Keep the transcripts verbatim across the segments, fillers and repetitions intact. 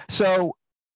So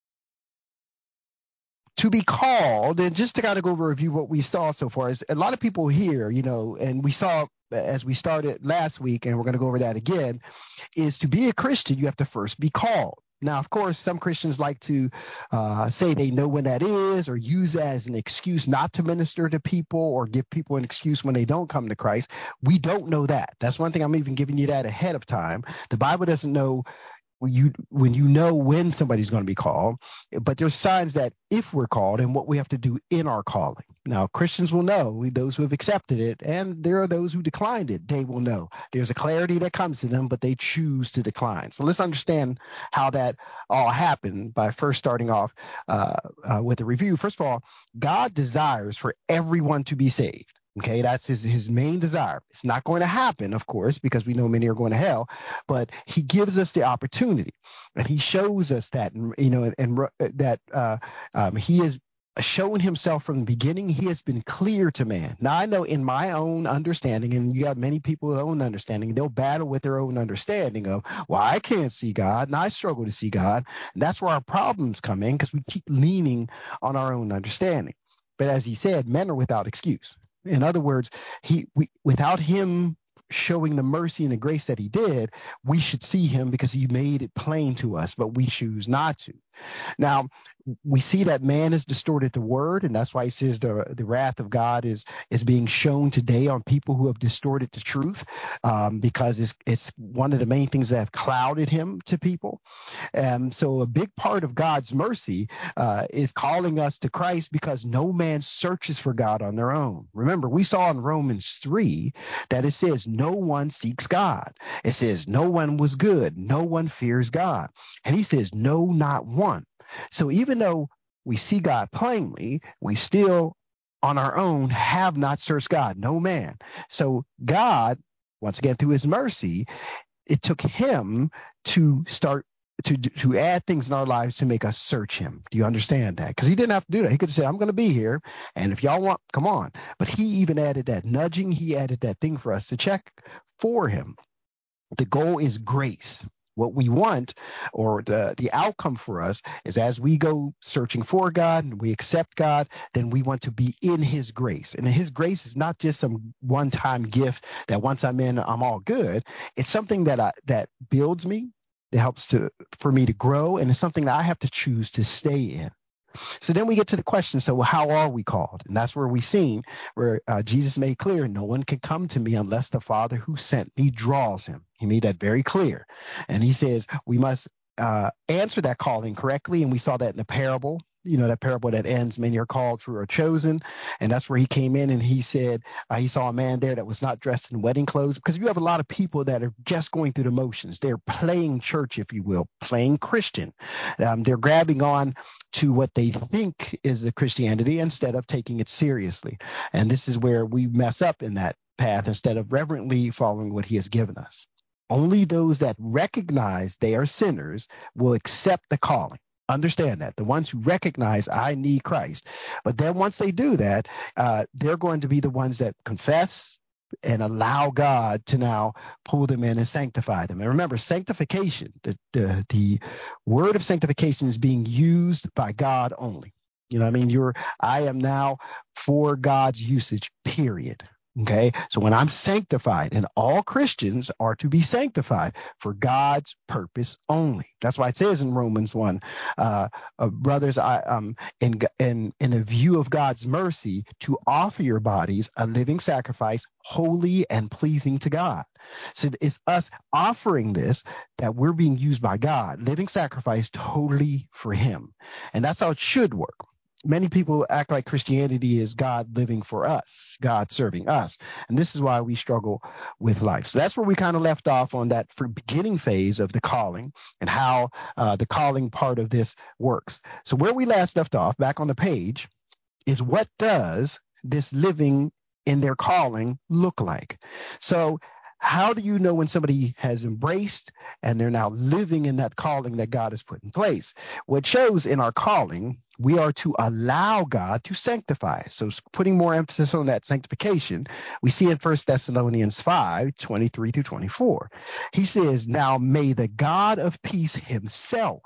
to be called, and just to kind of go over review what we saw so far, is a lot of people here, you know, and we saw as we started last week, and we're going to go over that again, is to be a Christian, you have to first be called. Now, of course, some Christians like to uh, say they know when that is, or use that as an excuse not to minister to people, or give people an excuse when they don't come to Christ. We don't know that. That's one thing I'm even giving you that ahead of time. The Bible doesn't know when you when you know when somebody's going to be called, but there's signs that if we're called and what we have to do in our calling. Now, Christians will know, we, those who have accepted it, and there are those who declined it, they will know. There's a clarity that comes to them, but they choose to decline. So let's understand how that all happened by first starting off uh, uh, with a review. First of all, God desires for everyone to be saved. Okay, that's his, his main desire. It's not going to happen, of course, because we know many are going to hell, but he gives us the opportunity, and he shows us that, you know, and, and that uh, um, he has shown himself from the beginning. He has been clear to man. Now, I know in my own understanding, and you got many people with their own understanding, they'll battle with their own understanding of, well, I can't see God, and I struggle to see God. And that's where our problems come in, because we keep leaning on our own understanding. But as he said, men are without excuse. In other words, he we, without him showing the mercy and the grace that he did, we should see him because he made it plain to us, but we choose not to. Now, we see that man has distorted the word, and that's why he says the, the wrath of God is is being shown today on people who have distorted the truth, um, because it's, it's one of the main things that have clouded him to people. And so a big part of God's mercy uh, is calling us to Christ, because no man searches for God on their own. Remember, we saw in Romans three that it says no one seeks God. It says no one was good. No one fears God. And he says no, not one. So even though we see God plainly, we still on our own have not searched God, no man. So God, once again, through his mercy, it took him to start to to add things in our lives to make us search him. Do you understand that? Because he didn't have to do that. He could have said, I'm going to be here, and if y'all want, come on. But he even added that nudging. He added that thing for us to check for him. The goal is grace. What we want, or the, the outcome for us, is as we go searching for God and we accept God, then we want to be in his grace. And his grace is not just some one-time gift that once I'm in, I'm all good. It's something that I, that builds me, that helps to for me to grow, and it's something that I have to choose to stay in. So then we get to the question, so how are we called? And that's where we've seen where uh, Jesus made clear, no one can come to me unless the Father who sent me draws him. He made that very clear. And he says we must uh, answer that calling correctly. And we saw that in the parable, you know, that parable that ends, many are called, few are chosen. And that's where he came in and he said uh, he saw a man there that was not dressed in wedding clothes, because you have a lot of people that are just going through the motions. They're playing church, if you will, playing Christian. Um, they're grabbing on to what they think is the Christianity instead of taking it seriously. And this is where we mess up in that path instead of reverently following what he has given us. Only those that recognize they are sinners will accept the calling. Understand that. The ones who recognize I need Christ. But then once they do that, uh, they're going to be the ones that confess and allow God to now pull them in and sanctify them. And remember, sanctification, the, the, the word of sanctification is being used by God only. You know what I mean? You're, I am now for God's usage, period. Okay, so when I'm sanctified, and all Christians are to be sanctified for God's purpose only. That's why it says in Romans one, uh, uh, brothers, I um in in in a view of God's mercy, to offer your bodies a living sacrifice, holy and pleasing to God. So it's us offering this that we're being used by God, living sacrifice totally for Him, and that's how it should work. Many people act like Christianity is God living for us, God serving us. And this is why we struggle with life. So that's where we kind of left off on that for beginning phase of the calling and how uh, the calling part of this works. So where we last left off, back on the page, is what does this living in their calling look like? So how do you know when somebody has embraced and they're now living in that calling that God has put in place? What shows in our calling, we are to allow God to sanctify. So putting more emphasis on that sanctification, we see in First Thessalonians five, twenty-three through twenty-four. He says, now may the God of peace himself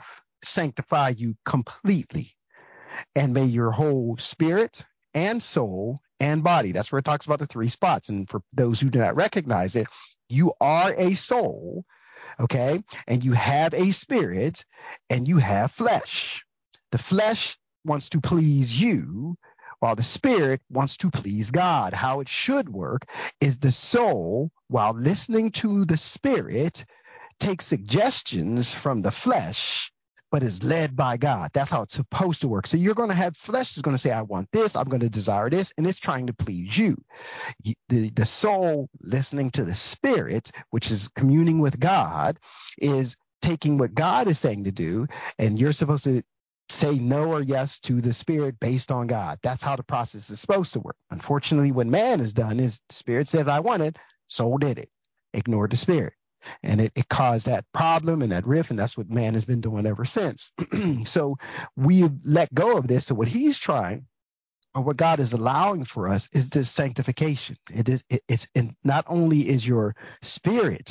sanctify you completely. And may your whole spirit and soul and body, that's where it talks about the three spots. And for those who do not recognize it, you are a soul, okay? And you have a spirit and you have flesh. The flesh wants to please you, while the spirit wants to please God. How it should work is the soul, while listening to the spirit, takes suggestions from the flesh, but is led by God. That's how it's supposed to work. So you're going to have flesh is going to say, I want this, I'm going to desire this, and it's trying to please you. The, the soul listening to the spirit, which is communing with God, is taking what God is saying to do, and you're supposed to say no or yes to the spirit based on God. That's how the process is supposed to work. Unfortunately, what man has done is the spirit says, I want it, soul did it. Ignored the spirit. And it, it caused that problem and that rift, and that's what man has been doing ever since. So we let go of this. So what he's trying, or what God is allowing for us, is this sanctification. It is it, it's and not only is your spirit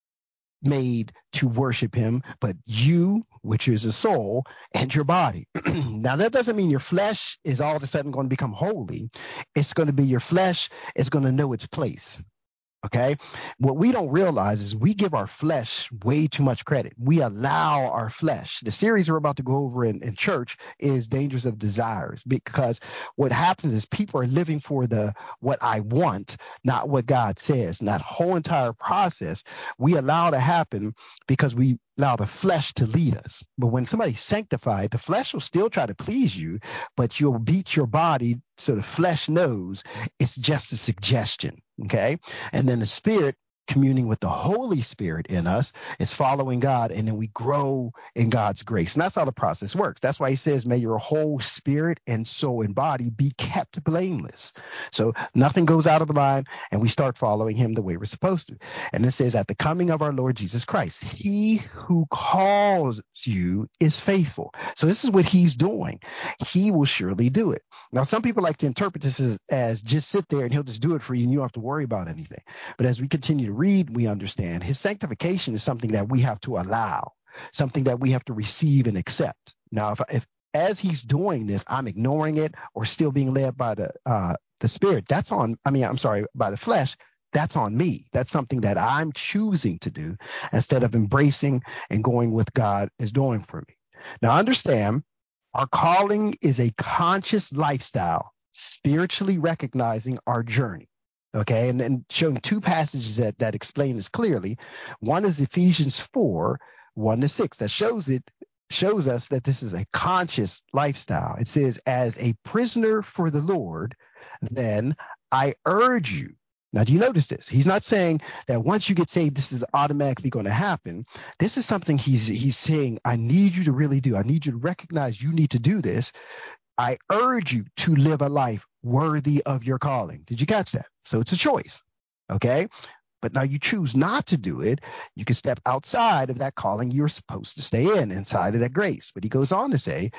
made to worship him, but you, which is a soul, and your body. Now, that doesn't mean your flesh is all of a sudden going to become holy. It's going to be your flesh is going to know its place. Okay. What we don't realize is we give our flesh way too much credit. We allow our flesh. The series we're about to go over in, in church is Dangers of Desires, because what happens is people are living for the what I want, not what God says. And that whole entire process we allow to happen because we allow the flesh to lead us. But when somebody's sanctified, the flesh will still try to please you, but you'll beat your body so the flesh knows it's just a suggestion. Okay. And then the spirit, communing with the Holy Spirit in us, is following God, and then we grow in God's grace. And that's how the process works. That's why he says, may your whole spirit and soul and body be kept blameless. So nothing goes out of line, and we start following him the way we're supposed to. And it says, at the coming of our Lord Jesus Christ, he who calls you is faithful. So this is what he's doing. He will surely do it. Now, some people like to interpret this as, as just sit there and he'll just do it for you and you don't have to worry about anything. But as we continue to read, we understand his sanctification is something that we have to allow, something that we have to receive and accept. Now, if, if as he's doing this, I'm ignoring it or still being led by the uh, the spirit, that's on, I mean, I'm sorry, by the flesh, that's on me. That's something that I'm choosing to do instead of embracing and going with God is doing for me. Now, understand, our calling is a conscious lifestyle, spiritually recognizing our journey. Okay, and then showing two passages that, that explain this clearly. One is Ephesians four, one to six, that shows it shows us that this is a conscious lifestyle. It says, as a prisoner for the Lord, then I urge you. Now, do you notice this? He's not saying that once you get saved, this is automatically going to happen. This is something he's he's saying, I need you to really do. I need you to recognize you need to do this. I urge you to live a life worthy of your calling. Did you catch that? So it's a choice. Okay. But now you choose not to do it. You can step outside of that calling you're supposed to stay in, inside of that grace. But he goes on to say,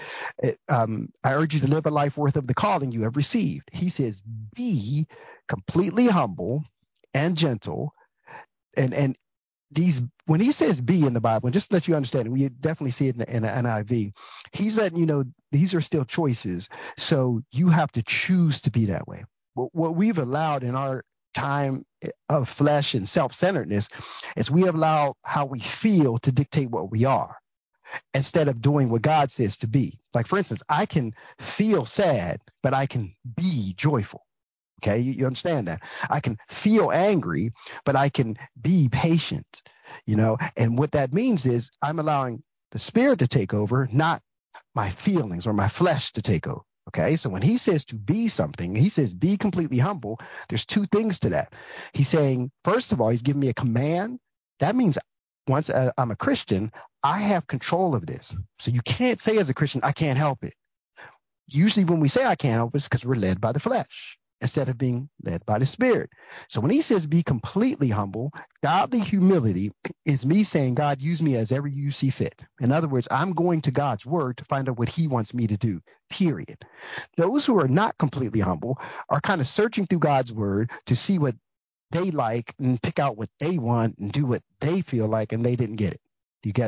um, I urge you to live a life worth of the calling you have received. He says, be completely humble and gentle. And, and these, when he says be in the Bible, and just to let you understand, we definitely see it in the, in the N I V, he's letting you know these are still choices. So you have to choose to be that way. What, what we've allowed in our time of flesh and self-centeredness is we have allowed how we feel to dictate what we are instead of doing what God says to be. Like, for instance, I can feel sad, but I can be joyful. Okay, you, you understand that? I can feel angry, but I can be patient, you know? And what that means is I'm allowing the spirit to take over, not my feelings or my flesh to take over. Okay, so when he says to be something, he says be completely humble. There's two things to that. He's saying, first of all, he's giving me a command. That means once I'm a Christian, I have control of this. So you can't say as a Christian, I can't help it. Usually when we say I can't help it, it's because we're led by the flesh instead of being led by the spirit. So when he says be completely humble, godly humility is me saying, God, use me as ever you see fit. In other words, I'm going to God's word to find out what he wants me to do, period. Those who are not completely humble are kind of searching through God's word to see what they like and pick out what they want and do what they feel like, and they didn't get it. You get it?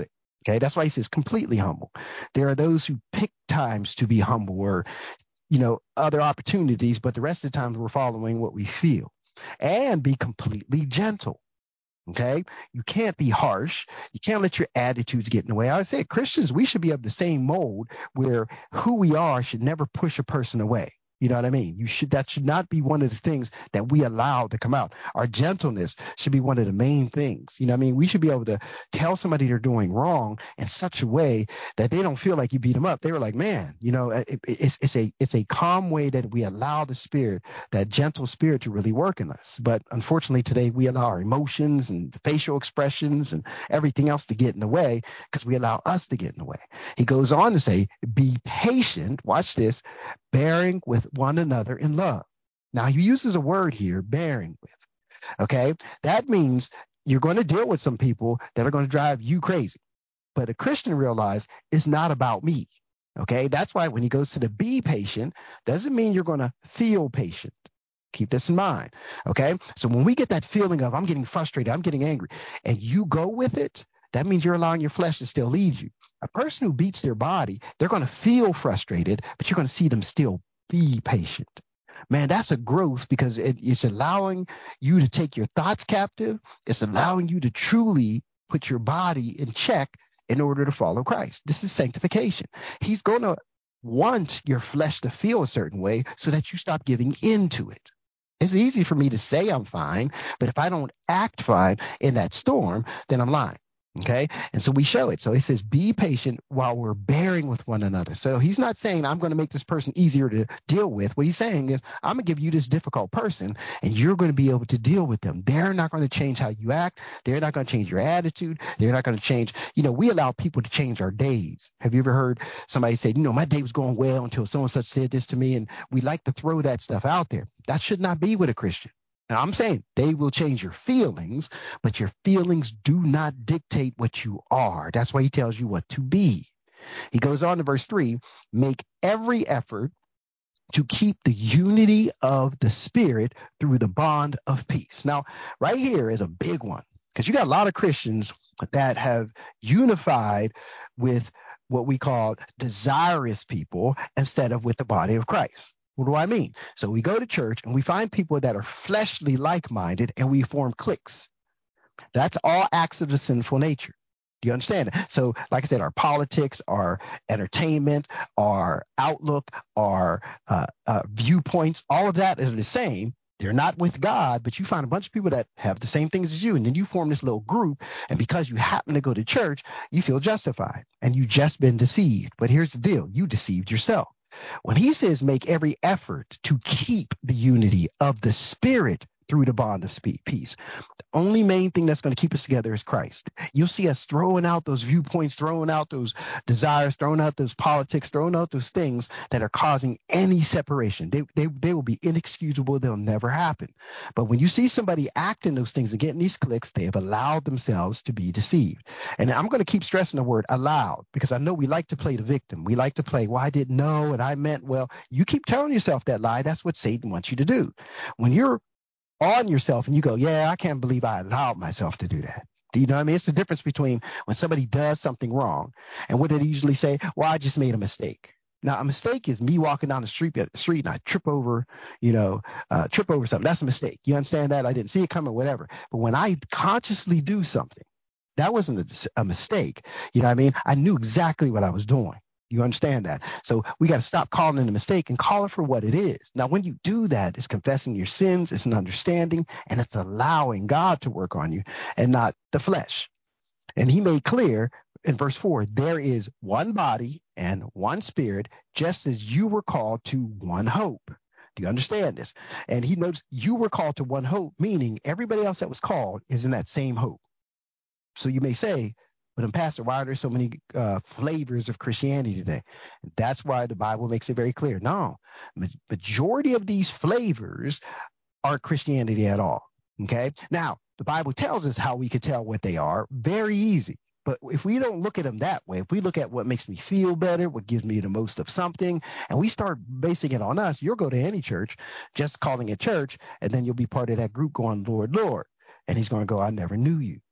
Okay, that's why he says completely humble. There are those who pick times to be humble or, you know, other opportunities, but the rest of the times we're following what we feel. And be completely gentle. Okay, you can't be harsh. You can't let your attitudes get in the way. I would say Christians, we should be of the same mold where who we are should never push a person away. You know what I mean? You should that should not be one of the things that we allow to come out. Our gentleness should be one of the main things. You know what I mean? We should be able to tell somebody they're doing wrong in such a way that they don't feel like you beat them up. They were like, man, you know, it, it's it's a it's a calm way that we allow the spirit, that gentle spirit, to really work in us. But unfortunately, today we allow our emotions and facial expressions and everything else to get in the way because we allow us to get in the way. He goes on to say, be patient. Watch this, bearing with one another in love. Now, he uses a word here, bearing with. Okay, that means you're going to deal with some people that are going to drive you crazy. But a Christian realizes it's not about me. Okay, that's why when he goes to the be patient, doesn't mean you're going to feel patient. Keep this in mind. Okay, so when we get that feeling of I'm getting frustrated, I'm getting angry, and you go with it, that means you're allowing your flesh to still lead you. A person who beats their body, they're going to feel frustrated, but you're going to see them still be patient. Man, that's a growth because it, it's allowing you to take your thoughts captive. It's allowing you to truly put your body in check in order to follow Christ. This is sanctification. He's going to want your flesh to feel a certain way so that you stop giving into it. It's easy for me to say I'm fine, but if I don't act fine in that storm, then I'm lying. Okay. And so we show it. So he says, be patient while we're bearing with one another. So he's not saying I'm going to make this person easier to deal with. What he's saying is I'm going to give you this difficult person and you're going to be able to deal with them. They're not going to change how you act. They're not going to change your attitude. They're not going to change. You know, we allow people to change our days. Have you ever heard somebody say, you know, my day was going well until so and such said this to me? And we like to throw that stuff out there. That should not be with a Christian. Now, I'm saying they will change your feelings, but your feelings do not dictate what you are. That's why he tells you what to be. He goes on to verse three, make every effort to keep the unity of the Spirit through the bond of peace. Now, right here is a big one because you got a lot of Christians that have unified with what we call desirous people instead of with the body of Christ. What do I mean? So we go to church and we find people that are fleshly like-minded and we form cliques. That's all acts of the sinful nature. Do you understand? So like I said, our politics, our entertainment, our outlook, our uh, uh, viewpoints, all of that are the same. They're not with God, but you find a bunch of people that have the same things as you. And then you form this little group. And because you happen to go to church, you feel justified and you just been deceived. But here's the deal. You deceived yourself. When he says make every effort to keep the unity of the Spirit through the bond of peace, the only main thing that's going to keep us together is Christ. You'll see us throwing out those viewpoints, throwing out those desires, throwing out those politics, throwing out those things that are causing any separation. They, they, they will be inexcusable. They'll never happen. But when you see somebody acting those things and getting these clicks, they have allowed themselves to be deceived. And I'm going to keep stressing the word allowed because I know we like to play the victim. We like to play, well, I didn't know and I meant well. You keep telling yourself that lie. That's what Satan wants you to do. When you're on yourself and you go, yeah, I can't believe I allowed myself to do that. Do you know what I mean? It's the difference between when somebody does something wrong and what do they usually say? Well, I just made a mistake. Now, a mistake is me walking down the street, the street and I trip over, you know, uh, trip over something. That's a mistake. You understand that? I didn't see it coming, whatever. But when I consciously do something, that wasn't a, a mistake. You know what I mean? I knew exactly what I was doing. You understand that? So we got to stop calling it a mistake and call it for what it is. Now, when you do that, it's confessing your sins, it's an understanding, and it's allowing God to work on you and not the flesh. And he made clear in verse four, there is one body and one spirit, just as you were called to one hope. Do you understand this? And he notes you were called to one hope, meaning everybody else that was called is in that same hope. So you may say, but Pastor, why are there so many uh, flavors of Christianity today? That's why the Bible makes it very clear. No, majority of these flavors aren't Christianity at all. Okay. Now, the Bible tells us how we can tell what they are. Very easy. But if we don't look at them that way, if we look at what makes me feel better, what gives me the most of something, and we start basing it on us, you'll go to any church just calling it church, and then you'll be part of that group going, Lord, Lord. And he's going to go, I never knew you.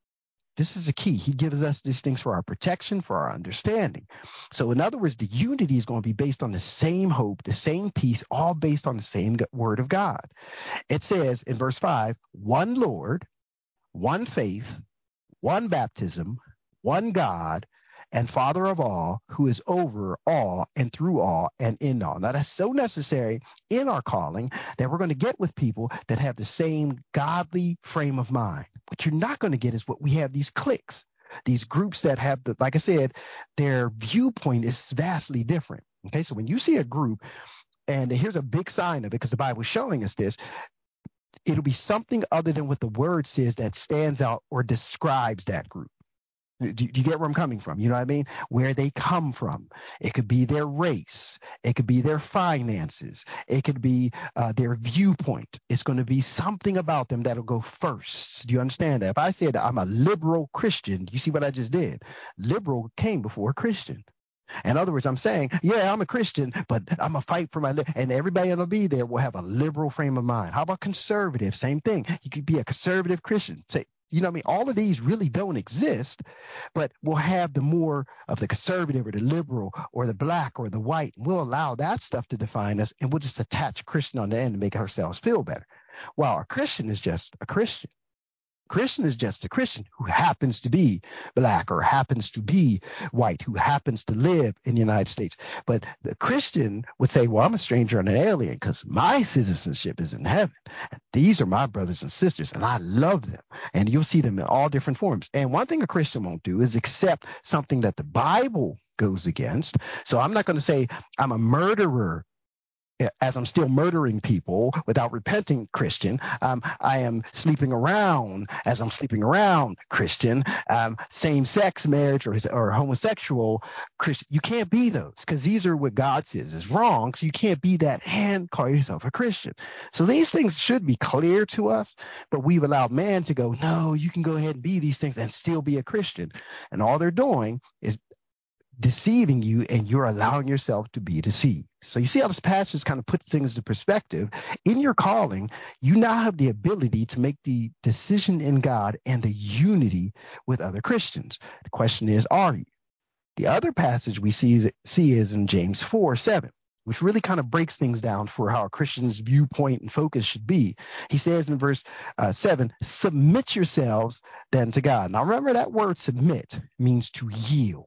This is the key. He gives us these things for our protection, for our understanding. So in other words, the unity is going to be based on the same hope, the same peace, all based on the same word of God. It says in verse five, one Lord, one faith, one baptism, one God, and Father of all, who is over all and through all and in all. Now, that's so necessary in our calling that we're going to get with people that have the same godly frame of mind. What you're not going to get is what we have, these cliques, these groups that have, the, like I said, their viewpoint is vastly different. Okay, so when you see a group, and here's a big sign of it, because the Bible is showing us this, it'll be something other than what the word says that stands out or describes that group. Do, do you get where I'm coming from? You know what I mean? Where they come from. It could be their race. It could be their finances. It could be uh, their viewpoint. It's going to be something about them that'll go first. Do you understand that? If I said I'm a liberal Christian, you see what I just did? Liberal came before Christian. In other words, I'm saying, yeah, I'm a Christian, but I'm a fight for my, li-. And everybody that'll be there will have a liberal frame of mind. How about conservative? Same thing. You could be a conservative Christian. Say, you know what I mean? All of these really don't exist, but we'll have the more of the conservative or the liberal or the black or the white. We'll allow that stuff to define us, and we'll just attach Christian on the end to make ourselves feel better. While a Christian is just a Christian. Christian is just a Christian who happens to be black or happens to be white, who happens to live in the United States. But the Christian would say, well, I'm a stranger and an alien because my citizenship is in heaven. And these are my brothers and sisters, and I love them. And you'll see them in all different forms. And one thing a Christian won't do is accept something that the Bible goes against. So I'm not going to say I'm a murderer as I'm still murdering people without repenting, Christian. Um, I am sleeping around as I'm sleeping around, Christian. Um, same-sex marriage or, or homosexual, Christian. You can't be those because these are what God says is wrong. So you can't be that and call yourself a Christian. So these things should be clear to us, but we've allowed man to go, no, you can go ahead and be these things and still be a Christian. And all they're doing is deceiving you, and you're allowing yourself to be deceived. So you see how this passage kind of puts things into perspective. In your calling, you now have the ability to make the decision in God and the unity with other Christians. The question is, are you? The other passage we see, see is in James four seven, which really kind of breaks things down for how a Christian's viewpoint and focus should be. He says in verse uh, seven, submit yourselves then to God. Now remember, that word submit means to yield.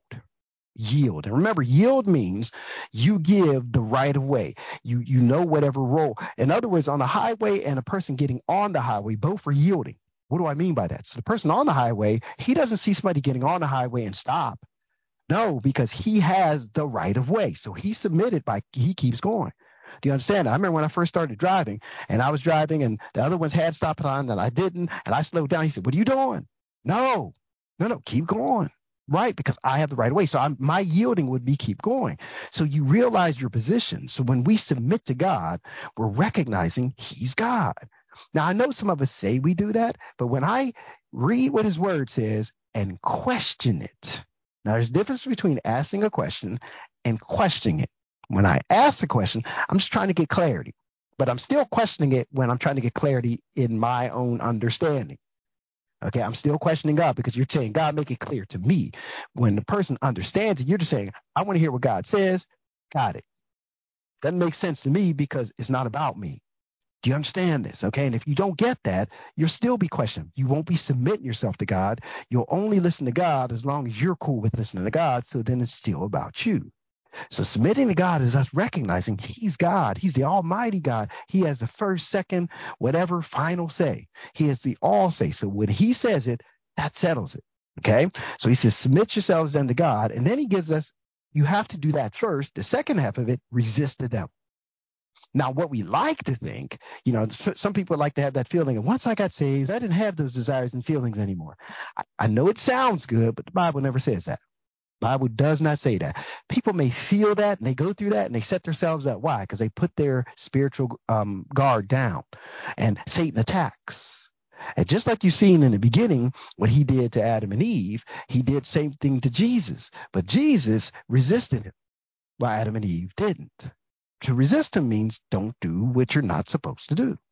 Yield. And remember, yield means you give the right of way. You you know whatever role. In other words, on the highway and a person getting on the highway, both are yielding. What do I mean by that? So the person on the highway, he doesn't see somebody getting on the highway and stop. No, because he has the right of way. So he submitted by he keeps going. Do you understand? I remember when I first started driving, and I was driving, and the other ones had stopped on, and I didn't, and I slowed down. He said, "What are you doing?" No, no, no, keep going. Right, because I have the right of way. So I'm, my yielding would be keep going. So you realize your position. So when we submit to God, we're recognizing he's God. Now, I know some of us say we do that, but when I read what his word says and question it, now there's a difference between asking a question and questioning it. When I ask the question, I'm just trying to get clarity, but I'm still questioning it when I'm trying to get clarity in my own understanding. Okay, I'm still questioning God because you're saying, God, make it clear to me. When the person understands it, you're just saying, I want to hear what God says. Got it. Doesn't make sense to me because it's not about me. Do you understand this? Okay, and if you don't get that, you'll still be questioning. You won't be submitting yourself to God. You'll only listen to God as long as you're cool with listening to God. So then it's still about you. So submitting to God is us recognizing he's God. He's the almighty God. He has the first, second, whatever final say. He has the all say. So when he says it, that settles it. Okay. So he says, submit yourselves then to God. And then he gives us, you have to do that first. The second half of it, resist the devil. Now, what we like to think, you know, some people like to have that feeling of once I got saved, I didn't have those desires and feelings anymore. I, I know it sounds good, but the Bible never says that. Bible does not say that. People may feel that and they go through that and they set themselves up. Why? Because they put their spiritual um, guard down and Satan attacks. And just like you've seen in the beginning, what he did to Adam and Eve, he did the same thing to Jesus. But Jesus resisted him while Adam and Eve didn't. To resist him means don't do what you're not supposed to do.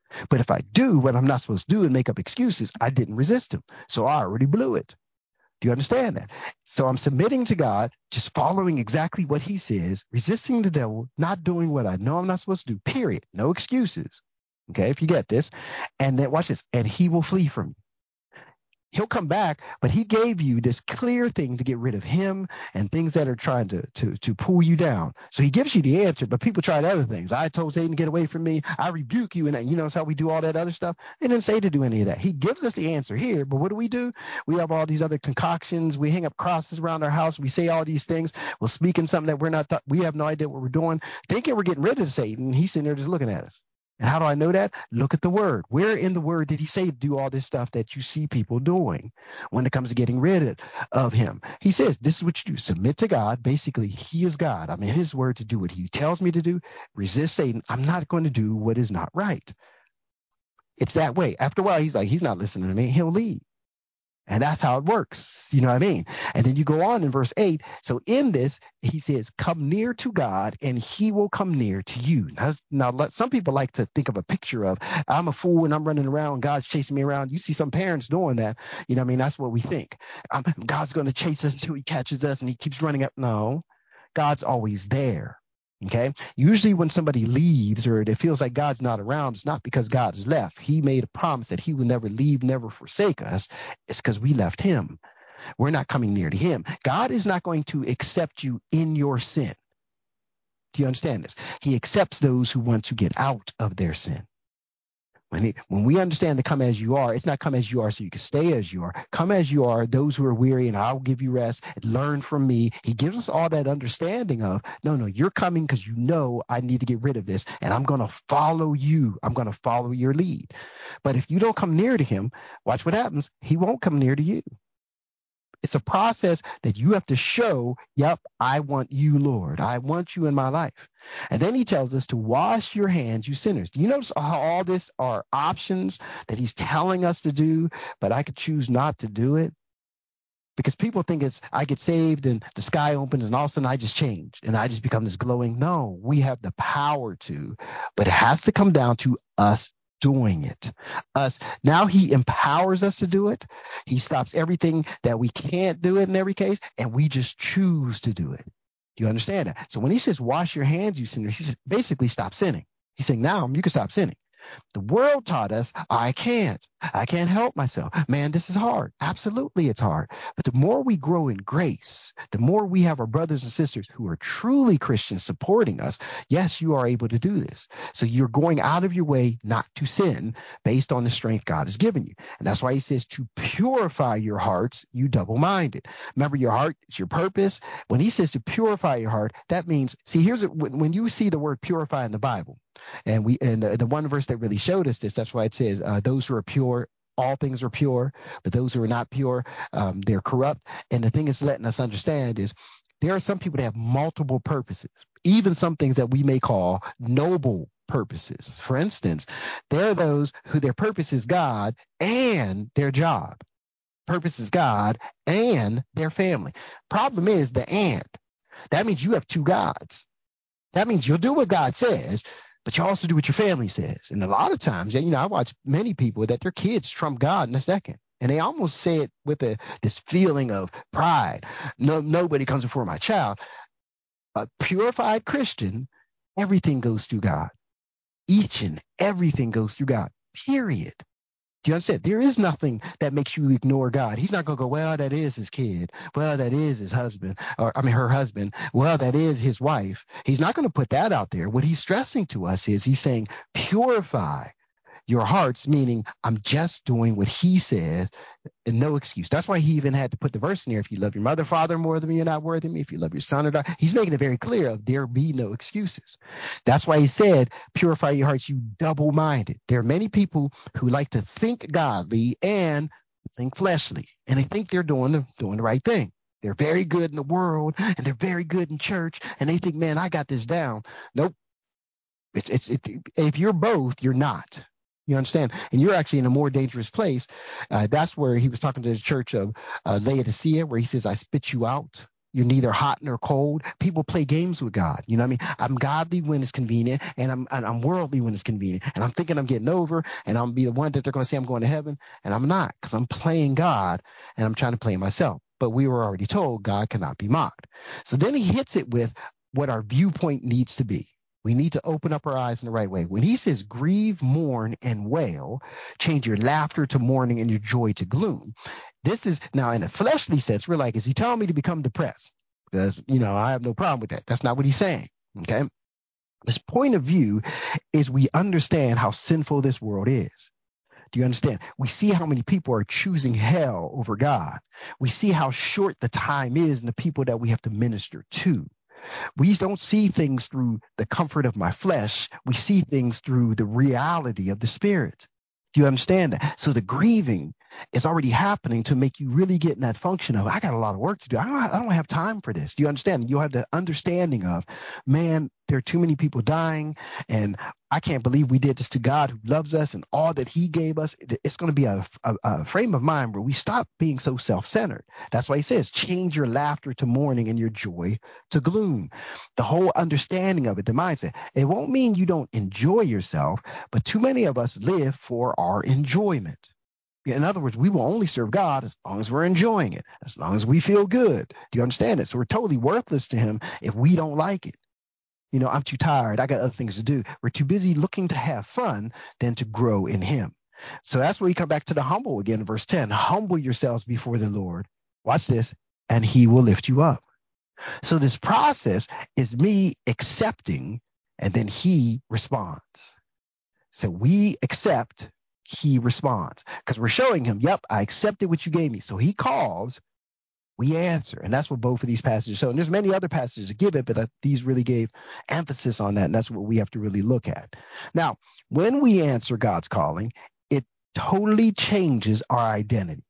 But if I do what I'm not supposed to do and make up excuses, I didn't resist him. So I already blew it. Do you understand that? So I'm submitting to God, just following exactly what he says, resisting the devil, not doing what I know I'm not supposed to do, period. No excuses. Okay, if you get this. And then watch this. And he will flee from you. He'll come back, but he gave you this clear thing to get rid of him and things that are trying to, to, to pull you down. So he gives you the answer, but people tried other things. I told Satan to get away from me. I rebuke you. And you know how we do all that other stuff. They didn't say to do any of that. He gives us the answer here, but what do we do? We have all these other concoctions. We hang up crosses around our house. We say all these things. We're speaking something that we're not, th- we have no idea what we're doing, thinking we're getting rid of Satan. He's sitting there just looking at us. And how do I know that? Look at the word. Where in the word did he say to do all this stuff that you see people doing when it comes to getting rid of him? He says, this is what you do. Submit to God. Basically, he is God. I'm in his word to do what he tells me to do. Resist Satan. I'm not going to do what is not right. It's that way. After a while, he's like, he's not listening to me. He'll leave. And that's how it works. You know what I mean? And then you go on in verse eight. So in this, he says, come near to God and he will come near to you. Now, now let, some people like to think of a picture of, I'm a fool and I'm running around and God's chasing me around. You see some parents doing that. You know what I mean? That's what we think. Um, God's going to chase us until he catches us and he keeps running up. No, God's always there. Okay. Usually when somebody leaves or it feels like God's not around, it's not because God has left. He made a promise that he will never leave, never forsake us. It's because we left him. We're not coming near to him. God is not going to accept you in your sin. Do you understand this? He accepts those who want to get out of their sin. When, he, when we understand to come as you are, it's not come as you are so you can stay as you are. Come as you are, those who are weary, and I'll give you rest. Learn from me. He gives us all that understanding of, no, no, you're coming because you know I need to get rid of this, and I'm going to follow you. I'm going to follow your lead. But if you don't come near to him, watch what happens. He won't come near to you. It's a process that you have to show, yep, I want you, Lord. I want you in my life. And then he tells us to wash your hands, you sinners. Do you notice how all this are options that he's telling us to do, but I could choose not to do it? Because people think it's, I get saved and the sky opens and all of a sudden I just change and I just become this glowing. No, we have the power to, but it has to come down to us doing it. Us now he empowers us to do it. He stops everything that we can't do it in every case, and we just choose to do it. Do you understand that? So when he says wash your hands, you sinners, he says basically stop sinning. He's saying now you can stop sinning. The world taught us, I can't. I can't help myself. Man, this is hard. Absolutely, it's hard. But the more we grow in grace, the more we have our brothers and sisters who are truly Christians supporting us. Yes, you are able to do this. So you're going out of your way not to sin based on the strength God has given you. And that's why he says to purify your hearts, you double-minded. Remember, your heart is your purpose. When he says to purify your heart, that means, see, here's a, when you see the word purify in the Bible, and we and the, the one verse that really showed us this, that's why it says, uh, those who are pure, all things are pure, but those who are not pure, um, they're corrupt. And the thing it's letting us understand is there are some people that have multiple purposes, even some things that we may call noble purposes. For instance, there are those who their purpose is God and their job. Purpose is God and their family. Problem is the and. That means you have two gods. That means you'll do what God says, but you also do what your family says. And a lot of times, you know, I watch many people that their kids trump God in a second. And they almost say it with a, this feeling of pride. No, nobody comes before my child. A purified Christian, everything goes through God. Each and everything goes through God, period. Do you understand? There is nothing that makes you ignore God. He's not going to go, well, that is his kid. Well, that is his husband, or I mean, her husband. Well, that is his wife. He's not going to put that out there. What he's stressing to us is he's saying, purify your hearts, meaning I'm just doing what he says and no excuse. That's why he even had to put the verse in there. If you love your mother, father more than me, you're not worthy of me. If you love your son or daughter, he's making it very clear of there be no excuses. That's why he said, purify your hearts, you double-minded. There are many people who like to think godly and think fleshly, and they think they're doing the, doing the right thing. They're very good in the world and they're very good in church, and they think, man, I got this down. Nope. It's, it's, it, if you're both, you're not. You understand? And you're actually in a more dangerous place. Uh, that's where he was talking to the church of uh, Laodicea, where he says, I spit you out. You're neither hot nor cold. People play games with God. You know what I mean? I'm godly when it's convenient, and I'm and I'm worldly when it's convenient. And I'm thinking I'm getting over, and I'm be the one that they're going to say I'm going to heaven, and I'm not, because I'm playing God and I'm trying to play myself. But we were already told God cannot be mocked. So then he hits it with what our viewpoint needs to be. We need to open up our eyes in the right way. When he says grieve, mourn, and wail, change your laughter to mourning and your joy to gloom. This is now in a fleshly sense. We're like, is he telling me to become depressed? Because, you know, I have no problem with that. That's not what he's saying. Okay. This point of view is we understand how sinful this world is. Do you understand? We see how many people are choosing hell over God. We see how short the time is and the people that we have to minister to. We don't see things through the comfort of my flesh. We see things through the reality of the spirit. Do you understand that? So the grieving is already happening to make you really get in that function of, I got a lot of work to do. I don't, I don't have time for this. Do you understand? You'll have the understanding of, man, there are too many people dying, and I can't believe we did this to God who loves us and all that he gave us. It's going to be a, a, a frame of mind where we stop being so self-centered. That's why he says, change your laughter to mourning and your joy to gloom. The whole understanding of it, the mindset. It won't mean you don't enjoy yourself, but too many of us live for our enjoyment. In other words, we will only serve God as long as we're enjoying it, as long as we feel good. Do you understand it? So we're totally worthless to him if we don't like it. You know, I'm too tired. I got other things to do. We're too busy looking to have fun than to grow in him. So that's where we come back to the humble again, verse ten. Humble yourselves before the Lord. Watch this. And he will lift you up. So this process is me accepting, and then he responds. So we accept, he responds, because we're showing him, yep, I accepted what you gave me. So he calls, we answer. And that's what both of these passages show. And there's many other passages that give it, but that these really gave emphasis on that. And that's what we have to really look at. Now, when we answer God's calling, it totally changes our identity.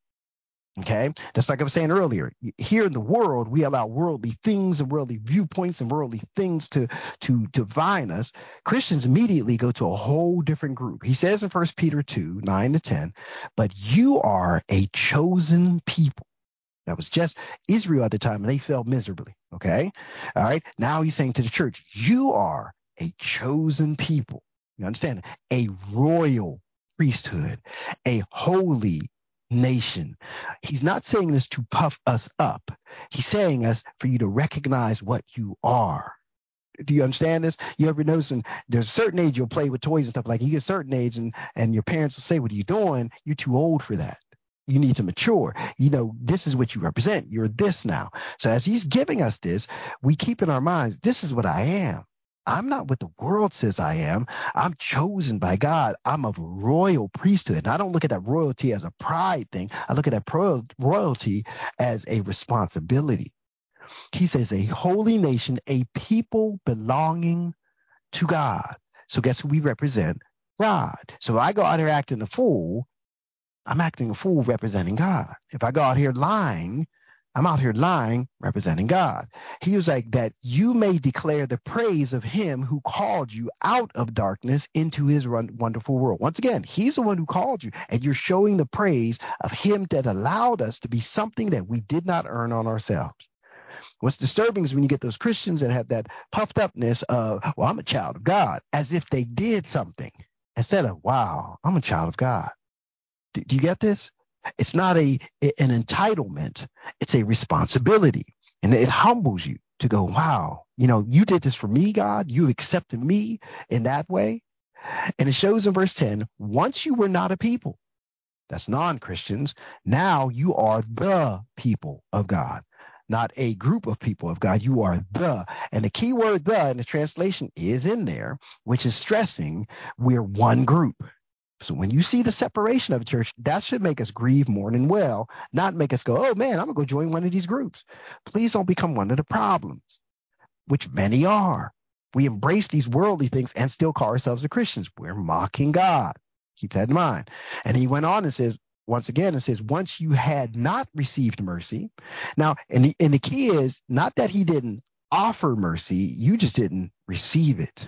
Okay. That's like I was saying earlier. Here in the world, we allow worldly things and worldly viewpoints and worldly things to, to divine us. Christians immediately go to a whole different group. He says in First Peter two, nine to ten, but you are a chosen people. That was just Israel at the time, and they fell miserably. Okay. All right. Now he's saying to the church, you are a chosen people. You understand? A royal priesthood, a holy nation. He's not saying this to puff us up. He's saying us for you to recognize what you are. Do you understand this? You ever notice when there's a certain age you'll play with toys and stuff, like you get a certain age and, and your parents will say, what are you doing? You're too old for that. You need to mature. You know, this is what you represent. You're this now. So as he's giving us this, we keep in our minds, this is what I am. I'm not what the world says I am. I'm chosen by God. I'm of royal priesthood. And I don't look at that royalty as a pride thing. I look at that pro- royalty as a responsibility. He says a holy nation, a people belonging to God. So guess who we represent? God. So if I go out here acting a fool, I'm acting a fool representing God. If I go out here lying, I'm out here lying, representing God. He was like, that you may declare the praise of him who called you out of darkness into his wonderful world. Once again, he's the one who called you, and you're showing the praise of him that allowed us to be something that we did not earn on ourselves. What's disturbing is when you get those Christians that have that puffed upness of, well, I'm a child of God, as if they did something, instead of, wow, I'm a child of God. Do, do you get this? It's not a an entitlement. It's a responsibility. And it humbles you to go, wow, you know, you did this for me, God. You accepted me in that way. And it shows in verse ten, once you were not a people, that's non-Christians. Now you are the people of God, not a group of people of God. You are the. And the key word the in the translation is in there, which is stressing we're one group. So when you see the separation of a church, that should make us grieve, mourn, and wail, not make us go, oh, man, I'm going to go join one of these groups. Please don't become one of the problems, which many are. We embrace these worldly things and still call ourselves the Christians. We're mocking God. Keep that in mind. And he went on and says, once again, it says, once you had not received mercy. Now, and the, and the key is not that he didn't offer mercy, you just didn't receive it.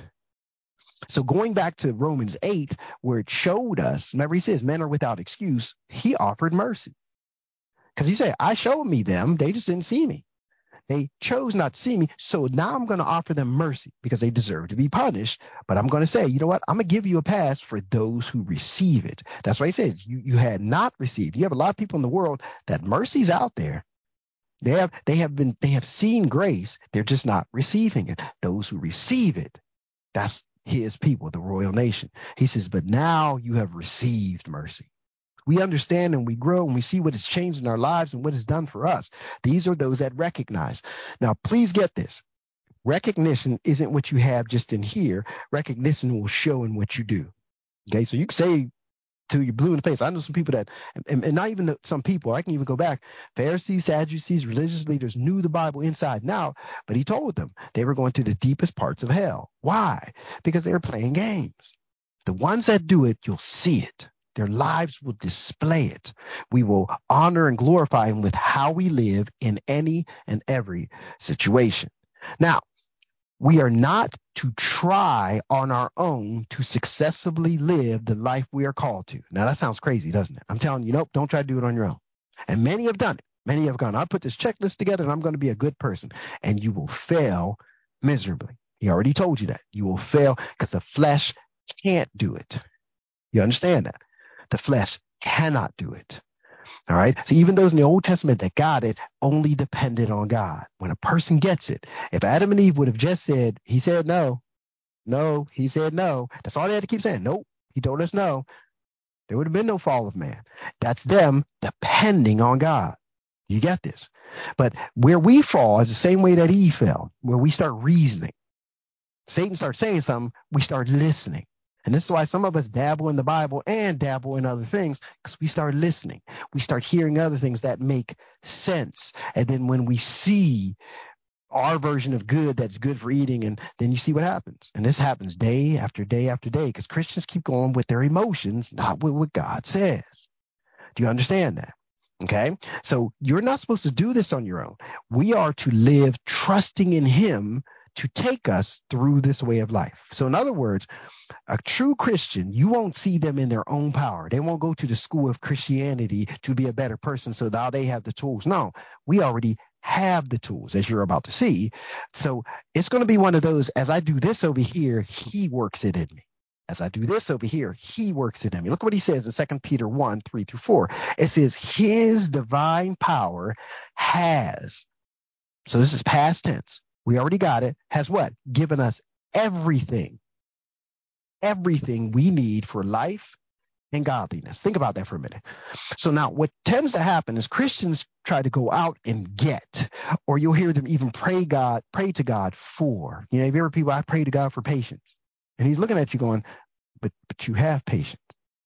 So going back to Romans eight, where it showed us, remember he says men are without excuse, he offered mercy. Because he said, I showed me them, they just didn't see me. They chose not to see me. So now I'm going to offer them mercy because they deserve to be punished. But I'm going to say, you know what? I'm going to give you a pass for those who receive it. That's why he says you, you had not received. You have a lot of people in the world that mercy's out there. They have they have been they have seen grace. They're just not receiving it. Those who receive it, that's his people, the royal nation. He says, but now you have received mercy. We understand and we grow and we see what has changed in our lives and what it's done for us. These are those that recognize. Now, please get this. Recognition isn't what you have just in here. Recognition will show in what you do. Okay, so you can say to you blue in the face. I know some people that, and, and not even some people, I can even go back. Pharisees, Sadducees, religious leaders knew the Bible inside and out, but he told them they were going to the deepest parts of hell. Why? Because they were playing games. The ones that do it, you'll see it. Their lives will display it. We will honor and glorify him with how we live in any and every situation. Now, we are not to try on our own to successfully live the life we are called to. Now, that sounds crazy, doesn't it? I'm telling you, nope, don't try to do it on your own. And many have done it. Many have gone, I'll put this checklist together and I'm going to be a good person. And you will fail miserably. He already told you that. You will fail because the flesh can't do it. You understand that? The flesh cannot do it. All right. So even those in the Old Testament that got it only depended on God. When a person gets it, if Adam and Eve would have just said, he said no, no, he said no. That's all they had to keep saying. Nope. He told us no. There would have been no fall of man. That's them depending on God. You get this? But where we fall is the same way that Eve fell, where we start reasoning. Satan starts saying something, we start listening. And this is why some of us dabble in the Bible and dabble in other things, because we start listening. We start hearing other things that make sense. And then when we see our version of good that's good for eating, and then you see what happens. And this happens day after day after day, because Christians keep going with their emotions, not with what God says. Do you understand that? Okay. So you're not supposed to do this on your own. We are to live trusting in him to take us through this way of life. So in other words, a true Christian, you won't see them in their own power. They won't go to the school of Christianity to be a better person so now they have the tools. No, we already have the tools, as you're about to see. So it's going to be one of those, as I do this over here, he works it in me. As I do this over here, he works it in me. Look what he says in Second Peter one, three through four. It says, his divine power has, so this is past tense. We already got it. Has what? Given us everything. Everything we need for life and godliness. Think about that for a minute. So now what tends to happen is Christians try to go out and get, or you'll hear them even pray God, pray to God for. You know, have you ever people, I pray to God for patience. And he's looking at you going, but but you have patience.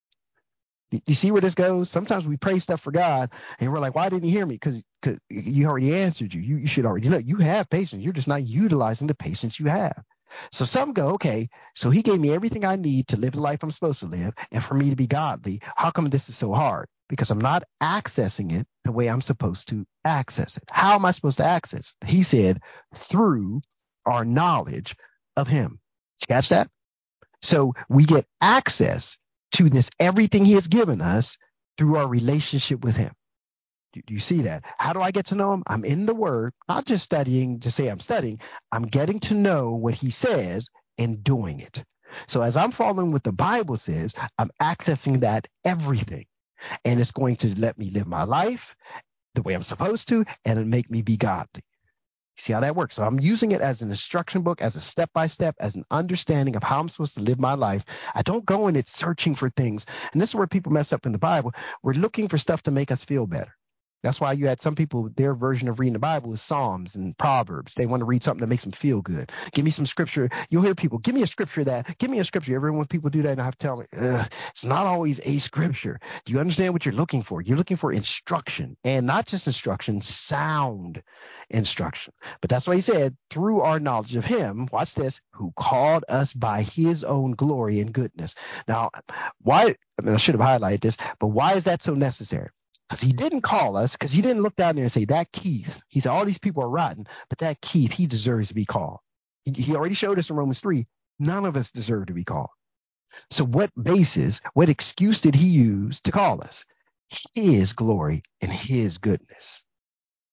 Do you see where this goes? Sometimes we pray stuff for God and we're like, why didn't he hear me? Because because you already answered you. You you should already know you have patience. You're just not utilizing the patience you have. So some go, okay, so he gave me everything I need to live the life I'm supposed to live and for me to be godly. How come this is so hard? Because I'm not accessing it the way I'm supposed to access it. How am I supposed to access it? He said, through our knowledge of him. Did you catch that? So we get access to this, everything he has given us through our relationship with him. Do, do you see that? How do I get to know him? I'm in the word, not just studying to say I'm studying. I'm getting to know what he says and doing it. So as I'm following what the Bible says, I'm accessing that everything. And it's going to let me live my life the way I'm supposed to and make me be godly. See how that works? So I'm using it as an instruction book, as a step-by-step, as an understanding of how I'm supposed to live my life. I don't go in it searching for things. And this is where people mess up in the Bible. We're looking for stuff to make us feel better. That's why you had some people, their version of reading the Bible is Psalms and Proverbs. They want to read something that makes them feel good. Give me some scripture. You'll hear people, give me a scripture that, give me a scripture. Everyone, when people do that, and I have to tell them, ugh, it's not always a scripture. Do you understand what you're looking for? You're looking for instruction, and not just instruction, sound instruction. But that's why he said, through our knowledge of him, watch this, who called us by his own glory and goodness. Now, why, I mean, I should have highlighted this, but why is that so necessary? Because he didn't call us, because he didn't look down there and say, that Keith, he said, all these people are rotten, but that Keith, he deserves to be called. He, he already showed us in Romans three, none of us deserve to be called. So what basis, what excuse did he use to call us? His glory and his goodness.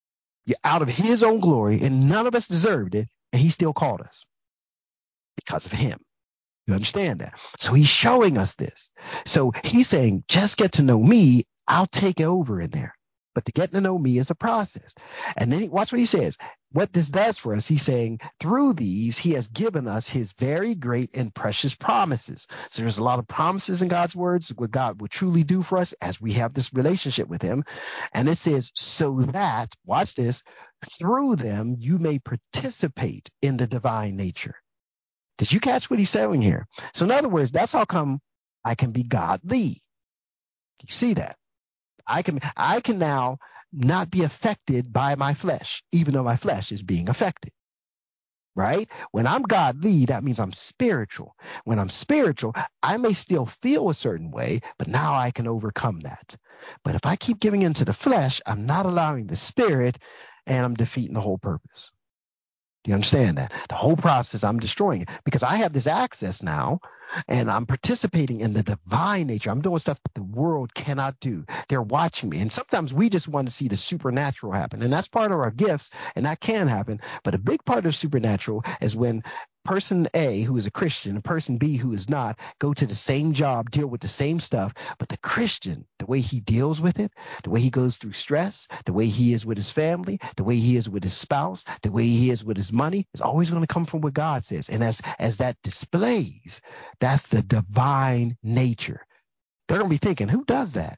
You're out of his own glory, and none of us deserved it, and he still called us because of him. You understand that? So he's showing us this. So he's saying, just get to know me. I'll take over in there. But to get to know me is a process. And then watch what he says. What this does for us, he's saying, through these, he has given us his very great and precious promises. So there's a lot of promises in God's words, what God will truly do for us as we have this relationship with him. And it says, so that, watch this, through them, you may participate in the divine nature. Did you catch what he's saying here? So in other words, that's how come I can be godly. You see that? I can I can now not be affected by my flesh, even though my flesh is being affected. Right? When I'm godly, that means I'm spiritual. When I'm spiritual, I may still feel a certain way, but now I can overcome that. But if I keep giving into the flesh, I'm not allowing the spirit, and I'm defeating the whole purpose. Do you understand that? The whole process, I'm destroying it because I have this access now and I'm participating in the divine nature. I'm doing stuff that the world cannot do. They're watching me. And sometimes we just want to see the supernatural happen. And that's part of our gifts, and that can happen. But a big part of supernatural is when person A, who is a Christian, and person B, who is not, go to the same job, deal with the same stuff. But the Christian, the way he deals with it, the way he goes through stress, the way he is with his family, the way he is with his spouse, the way he is with his money, is always going to come from what God says. And as, as that displays, that's the divine nature. They're going to be thinking, who does that?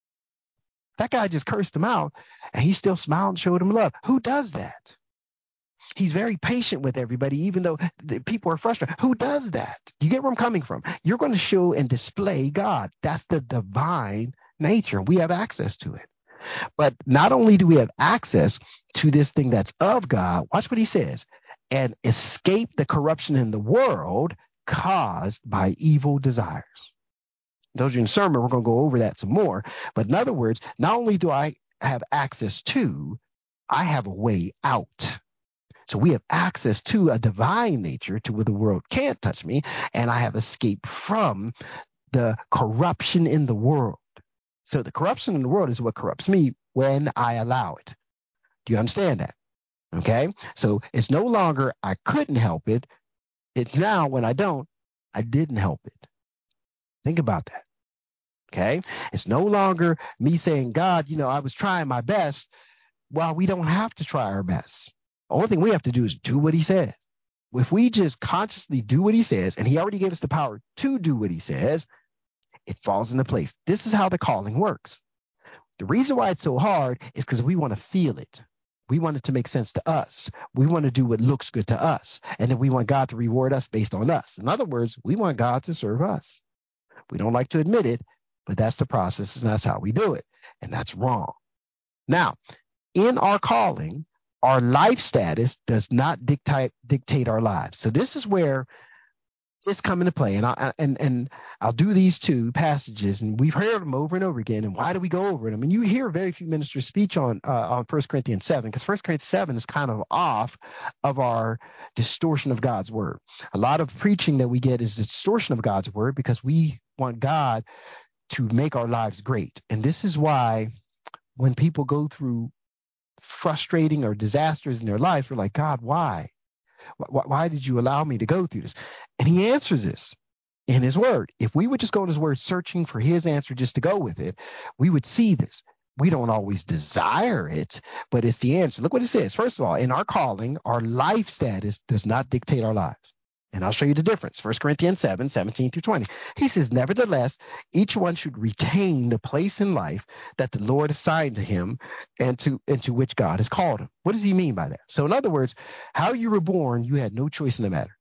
That guy just cursed him out, and he still smiled and showed him love. Who does that? He's very patient with everybody, even though the people are frustrated. Who does that? You get where I'm coming from? You're going to show and display God. That's the divine nature. We have access to it. But not only do we have access to this thing that's of God, watch what he says, and escape the corruption in the world caused by evil desires. Those are in the sermon. We're going to go over that some more. But in other words, not only do I have access to, I have a way out. So we have access to a divine nature to where the world can't touch me, and I have escaped from the corruption in the world. So the corruption in the world is what corrupts me when I allow it. Do you understand that? Okay? So it's no longer I couldn't help it. It's now when I don't, I didn't help it. Think about that. Okay? It's no longer me saying, God, you know, I was trying my best. Well, we don't have to try our best. The only thing we have to do is do what he says. If we just consciously do what he says, and he already gave us the power to do what he says, it falls into place. This is how the calling works. The reason why it's so hard is because we want to feel it. We want it to make sense to us. We want to do what looks good to us. And then we want God to reward us based on us. In other words, we want God to serve us. We don't like to admit it, but that's the process, and that's how we do it. And that's wrong. Now, in our calling, our life status does not dictate dictate our lives. So this is where it's come into play. And I and and I'll do these two passages, and we've heard them over and over again. And why do we go over them? And you hear very few ministers speak on uh, on First Corinthians seven, because First Corinthians seven is kind of off of our distortion of God's word. A lot of preaching that we get is distortion of God's word because we want God to make our lives great. And this is why when people go through frustrating or disasters in their life, we're like, God, why? why? Why did you allow me to go through this? And he answers this in his word. If we would just go in his word searching for his answer just to go with it, we would see this. We don't always desire it, but it's the answer. Look what it says. First of all, in our calling, our life status does not dictate our lives. And I'll show you the difference. First Corinthians seven, seventeen through twenty. He says, nevertheless, each one should retain the place in life that the Lord assigned to him and to, and to which God has called him. What does he mean by that? So in other words, how you were born, you had no choice in the matter.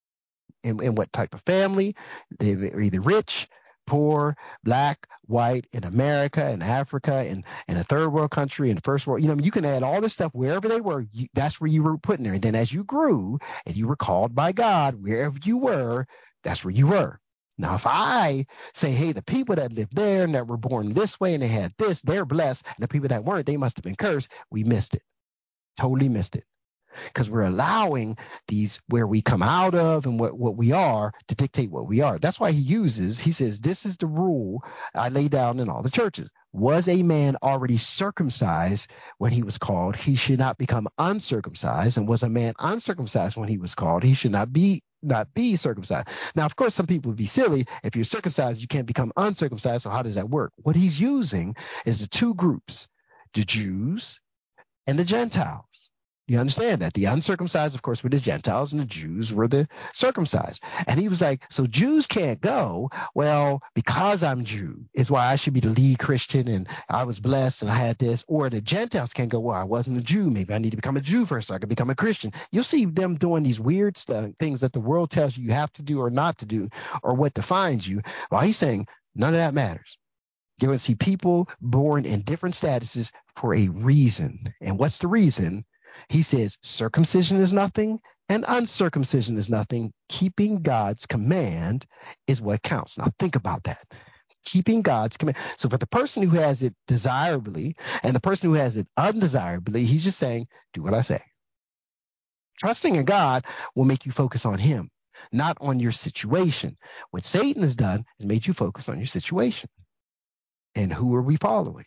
In, in what type of family, they were either rich, poor, black, white, in America, in Africa, in, in a third world country, in the first world. You know, you can add all this stuff wherever they were. You, that's where you were put in there. And then as you grew and you were called by God, wherever you were, that's where you were. Now, if I say, hey, the people that lived there and that were born this way and they had this, they're blessed. And the people that weren't, they must have been cursed. We missed it. Totally missed it. because we're allowing these where we come out of and what, what we are to dictate what we are. That's why he uses, he says, this is the rule I lay down in all the churches. Was a man already circumcised when he was called? He should not become uncircumcised. And was a man uncircumcised when he was called? He should not be not be circumcised. Now, of course, some people would be silly. If you're circumcised, you can't become uncircumcised. So how does that work? What he's using is the two groups, the Jews and the Gentiles. You understand that? The uncircumcised, of course, were the Gentiles, and the Jews were the circumcised. And he was like, so Jews can't go. Well, because I'm Jew is why I should be the lead Christian, and I was blessed and I had this. Or the Gentiles can't go, well, I wasn't a Jew. Maybe I need to become a Jew first so I can become a Christian. You'll see them doing these weird stuff, things that the world tells you you have to do or not to do, or what defines you. Well, he's saying none of that matters. You're going to see people born in different statuses for a reason. And what's the reason? He says circumcision is nothing and uncircumcision is nothing. Keeping God's command is what counts. Now think about that. Keeping God's command. So for the person who has it desirably and the person who has it undesirably, he's just saying, do what I say. Trusting in God will make you focus on him, not on your situation. What Satan has done is made you focus on your situation. And who are we following?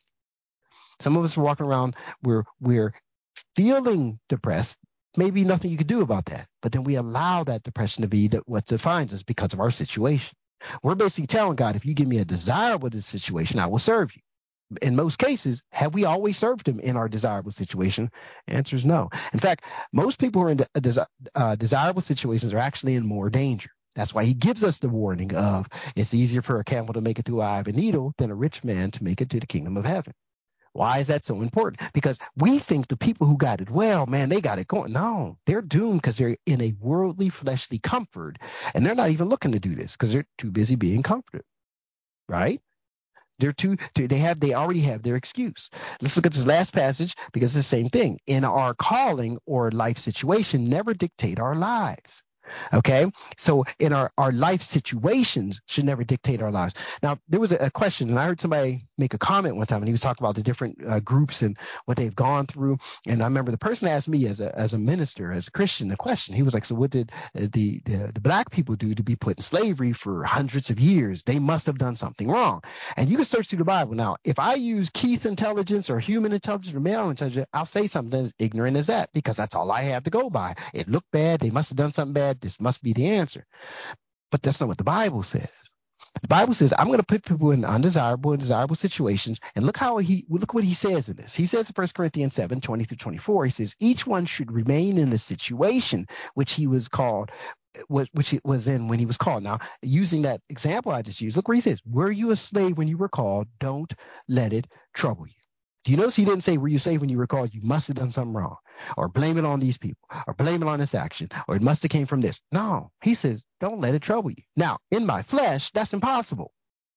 Some of us are walking around, we're, we're feeling depressed, maybe nothing you can do about that. But then we allow that depression to be that what defines us because of our situation. We're basically telling God, if you give me a desirable situation, I will serve you. In most cases, have we always served him in our desirable situation? Answer is no. In fact, most people who are in de- desi- uh, desirable situations are actually in more danger. That's why he gives us the warning of it's easier for a camel to make it through the eye of a needle than a rich man to make it to the kingdom of heaven. Why is that so important? Because we think the people who got it well, man, they got it going. No, they're doomed because they're in a worldly, fleshly comfort, and they're not even looking to do this because they're too busy being comforted, right? They're too, too, they have, they already have their excuse. Let's look at this last passage because it's the same thing. In our calling or life situation, never dictate our lives. Okay, so in our, our life situations should never dictate our lives. Now, there was a, a question, and I heard somebody make a comment one time, and he was talking about the different uh, groups and what they've gone through. And I remember the person asked me as a as a minister, as a Christian, the question. He was like, so what did uh, the, the, the black people do to be put in slavery for hundreds of years? They must have done something wrong. And you can search through the Bible. Now, if I use Keith intelligence or human intelligence or male intelligence, I'll say something as ignorant as that because that's all I have to go by. It looked bad. They must have done something bad. This must be the answer. But that's not what the Bible says. The Bible says, I'm going to put people in undesirable and desirable situations. And look how he, look what he says in this. He says in First Corinthians seven, twenty through twenty-four, he says, each one should remain in the situation which he was called, which it was in when he was called. Now, using that example I just used, look where he says, were you a slave when you were called? Don't let it trouble you. Do you notice he didn't say, were you saved when you were called? You must have done something wrong, or blame it on these people, or blame it on this action, or it must have came from this. No, he says, don't let it trouble you. Now, in my flesh, that's impossible.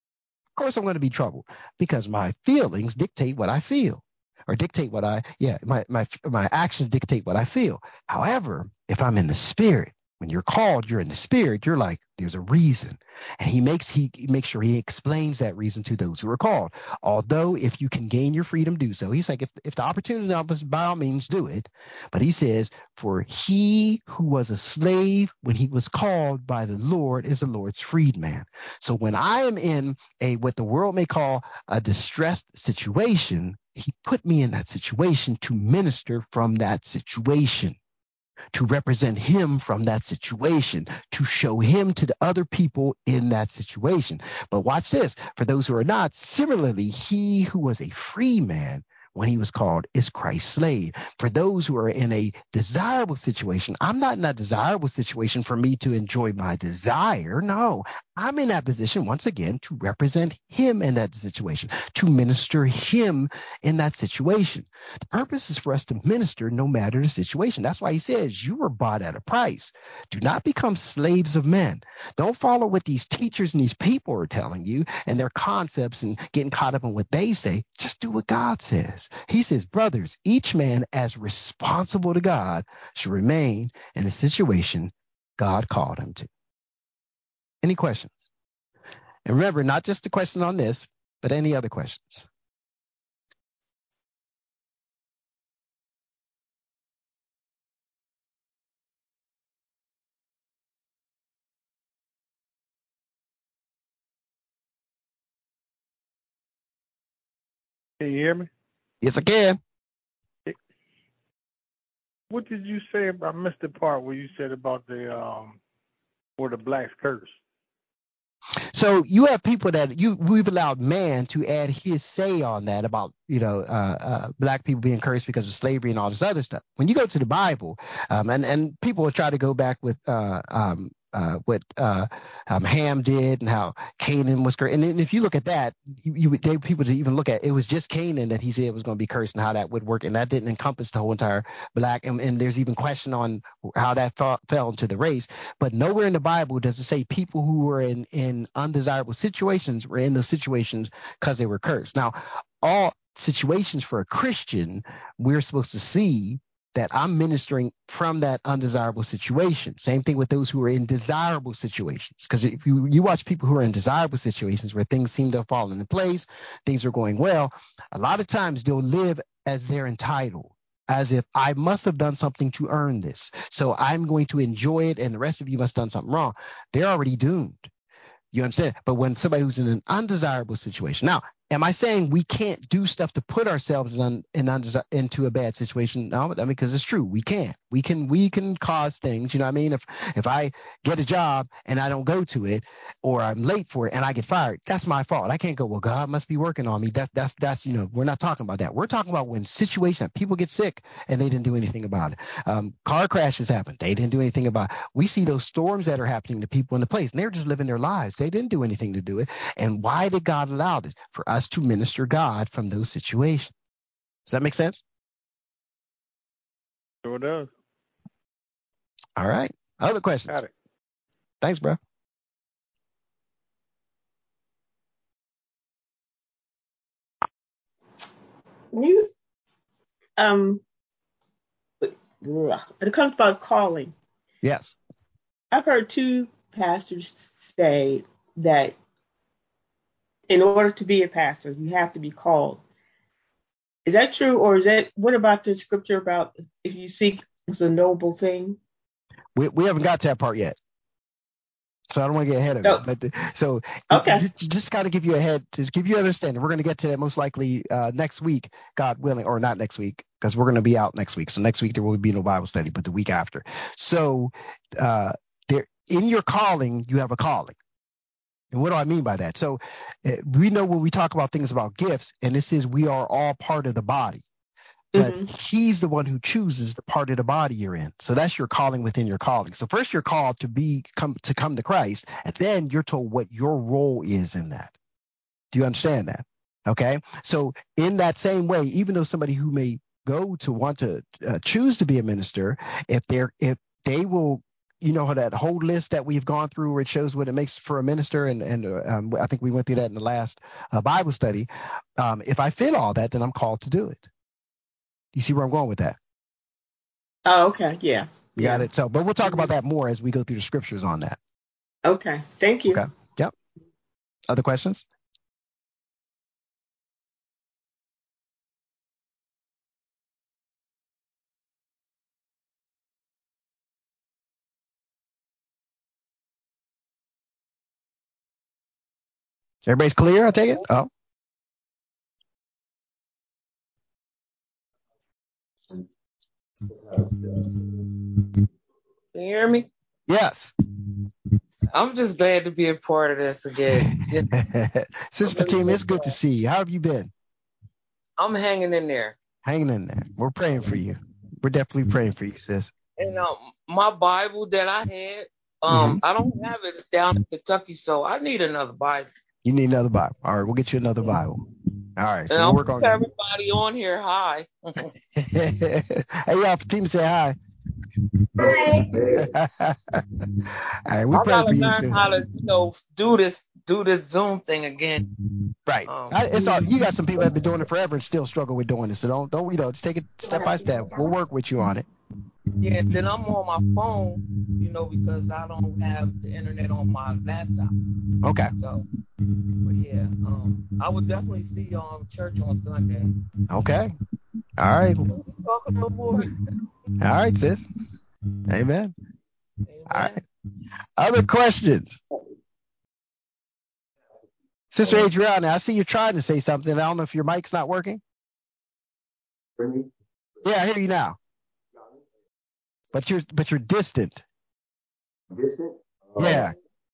Of course, I'm going to be troubled because my feelings dictate what I feel, or dictate what I, yeah, my, my, my actions dictate what I feel. However, if I'm in the spirit, when you're called, you're in the spirit, you're like, there's a reason. And he makes he, he makes sure he explains that reason to those who are called. Although if you can gain your freedom, do so. He's like, if, if the opportunity offers, by all means, do it. But he says, for he who was a slave when he was called by the Lord is the Lord's freedman. So when I am in a what the world may call a distressed situation, he put me in that situation to minister from that situation, to represent him from that situation, to show him to the other people in that situation. But watch this. For those who are not, similarly, he who was a free man when he was called is Christ's slave. For those who are in a desirable situation, I'm not in a desirable situation for me to enjoy my desire. No, I'm in that position, once again, to represent him in that situation, to minister him in that situation. The purpose is for us to minister no matter the situation. That's why he says you were bought at a price. Do not become slaves of men. Don't follow what these teachers and these people are telling you and their concepts and getting caught up in what they say. Just do what God says. He says, brothers, each man as responsible to God should remain in the situation God called him to. Any questions? And remember, not just the question on this, but any other questions. Can you hear me? Yes, I can. What did you say about? I missed the part where you said about the um, where the blacks curse. So you have people that you we've allowed man to add his say on that about you know uh, uh, black people being cursed because of slavery and all this other stuff. When you go to the Bible, um, and and people will try to go back with uh, um, uh, what uh, um, Ham did and how Canaan was cursed. And then if you look at that, you, you would they, people to even look at it was just Canaan that he said was going to be cursed and how that would work, and that didn't encompass the whole entire black. And, and there's even question on how that thought fell into the race. But nowhere in the Bible does it say people who were in, in undesirable situations were in those situations because they were cursed. Now, all situations for a Christian, we're supposed to see that I'm ministering from that undesirable situation. Same thing with those who are in desirable situations. Because if you, you watch people who are in desirable situations where things seem to have fallen into place, things are going well, a lot of times they'll live as they're entitled, as if I must have done something to earn this. So I'm going to enjoy it and the rest of you must have done something wrong. They're already doomed. You understand? But when somebody who's in an undesirable situation. Now, am I saying we can't do stuff to put ourselves in, in undesi- into a bad situation? No, I mean, because it's true. We can. We can we can cause things. You know what I mean? If if I get a job and I don't go to it, or I'm late for it and I get fired, that's my fault. I can't go, well, God must be working on me. That's that's that's you know, we're not talking about that. We're talking about when situations, people get sick and they didn't do anything about it. Um, car crashes happen. They didn't do anything about it. We see those storms that are happening to people in the place, and they're just living their lives. They didn't do anything to do it. And why did God allow this? For us to minister God from those situations. Does that make sense? Sure does. All right. Other questions? Got it. Thanks, bro. You um, when it comes about calling, Yes. I've heard two pastors say that in order to be a pastor, you have to be called. Is that true, or is that what about the scripture about if you seek it's a noble thing? We we haven't got to that part yet. So I don't want to get ahead of So, it. But the, so okay. just, just kind of give you a head, just give you an understanding. We're going to get to that most likely uh, next week, God willing, or not next week, because we're going to be out next week. So next week there will be no Bible study, but the week after. So uh, there, in your calling, you have a calling. And what do I mean by that? So uh, we know when we talk about things about gifts, and this is we are all part of the body. But Mm-hmm. he's the one who chooses the part of the body you're in. So that's your calling within your calling. So first you're called to be come to come to Christ, and then you're told what your role is in that. Do you understand that? Okay. So in that same way, even though somebody who may go to want to uh, choose to be a minister, if they're if they will, you know, that whole list that we've gone through where it shows what it makes for a minister, and and uh, um, I think we went through that in the last uh, Bible study. Um, if I fit all that, then I'm called to do it. You see where I'm going with that? Oh, okay. Yeah. You Yeah. got it. So, but we'll talk Mm-hmm. about that more as we go through the scriptures on that. Okay. Thank you. Okay. Yep. Other questions? Everybody's clear, I take it? Oh. Can you hear me? Yes. I'm just glad to be a part of this again. Sister Fatima, it's good to see you. How have you been? I'm hanging in there. Hanging in there. We're praying for you. We're definitely praying for you, sis. And um, my Bible that I had, um, Mm-hmm. I don't have it. It's down in Kentucky, so I need another Bible. You need another Bible. All right, we'll get you another Bible. All right, so and we'll I'll work on everybody on here hi. Hey, y'all, Fatima, say hi. Hi. All right, we I pray gotta for you, learn sis. how to, you know, do this, do this Zoom thing again. Right. Um, I, it's all, you got some people that have been doing it forever and still struggle with doing it. So don't, don't, you know, just take it step by step. We'll work with you on it. yeah. Then I'm on my phone, you know, because I don't have the internet on my laptop. Okay. So, but yeah, um, I would definitely see you on church on Sunday. Okay. All right. Talk a little more. All right, sis. Amen. All Amen. right. Other questions? Sister Adriana, I see you're trying to say something. I don't know if your mic's not working. Yeah, I hear you now. But you're but you're distant. Distant? Uh, yeah.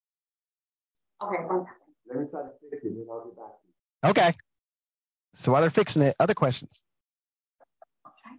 Okay, one second. Let me try to fix it, and then I'll get back to you. Okay. So while they're fixing it, other questions? Okay.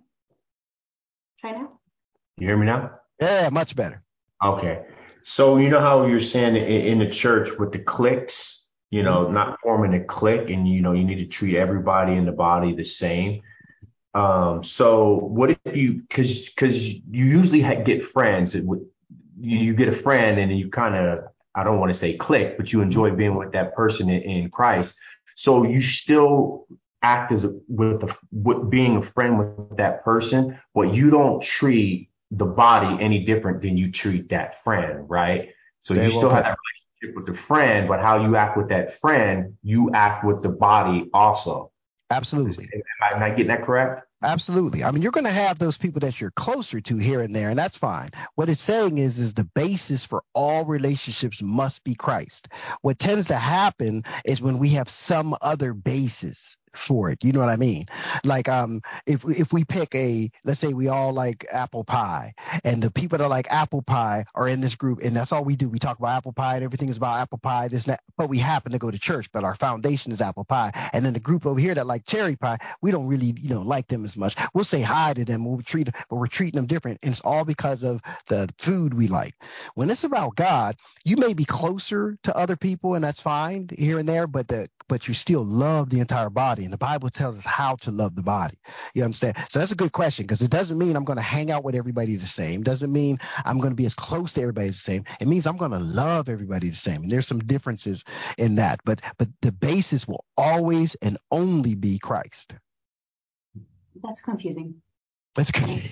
Try now. You hear me now? Yeah, much better. Okay. So you know how you're saying in, in the church with the cliques, you know, mm-hmm. not forming a clique, and you know, you need to treat everybody in the body the same. Um, so what if you, cause, cause you usually ha- get friends with, you, you get a friend and you kind of, I don't want to say click, but you enjoy being with that person in, in Christ. So you still act as a, with, a, with being a friend with that person, but you don't treat the body any different than you treat that friend, right? So Very you still well have that relationship with the friend, but how you act with that friend, you act with the body also. Absolutely. Am I, am I getting that correct? Absolutely. I mean, you're going to have those people that you're closer to here and there, and that's fine. What it's saying is, is the basis for all relationships must be Christ. What tends to happen is when we have some other basis for it. You know what I mean? Like, um, if if we pick a, let's say we all like apple pie, and the people that like apple pie are in this group, and that's all we do. We talk about apple pie, and everything is about apple pie, this and that. But we happen to go to church, but our foundation is apple pie. And then the group over here that like cherry pie, we don't really, you know, like them as much. We'll say hi to them, we'll treat them, but we're treating them different, and it's all because of the food we like. When it's about God, you may be closer to other people, and that's fine here and there, but the but you still love the entire body. And the Bible tells us how to love the body. You understand? So that's a good question, because it doesn't mean I'm going to hang out with everybody the same. Doesn't mean I'm going to be as close to everybody the same. It means I'm going to love everybody the same. And there's some differences in that. But but the basis will always and only be Christ. That's confusing. It's,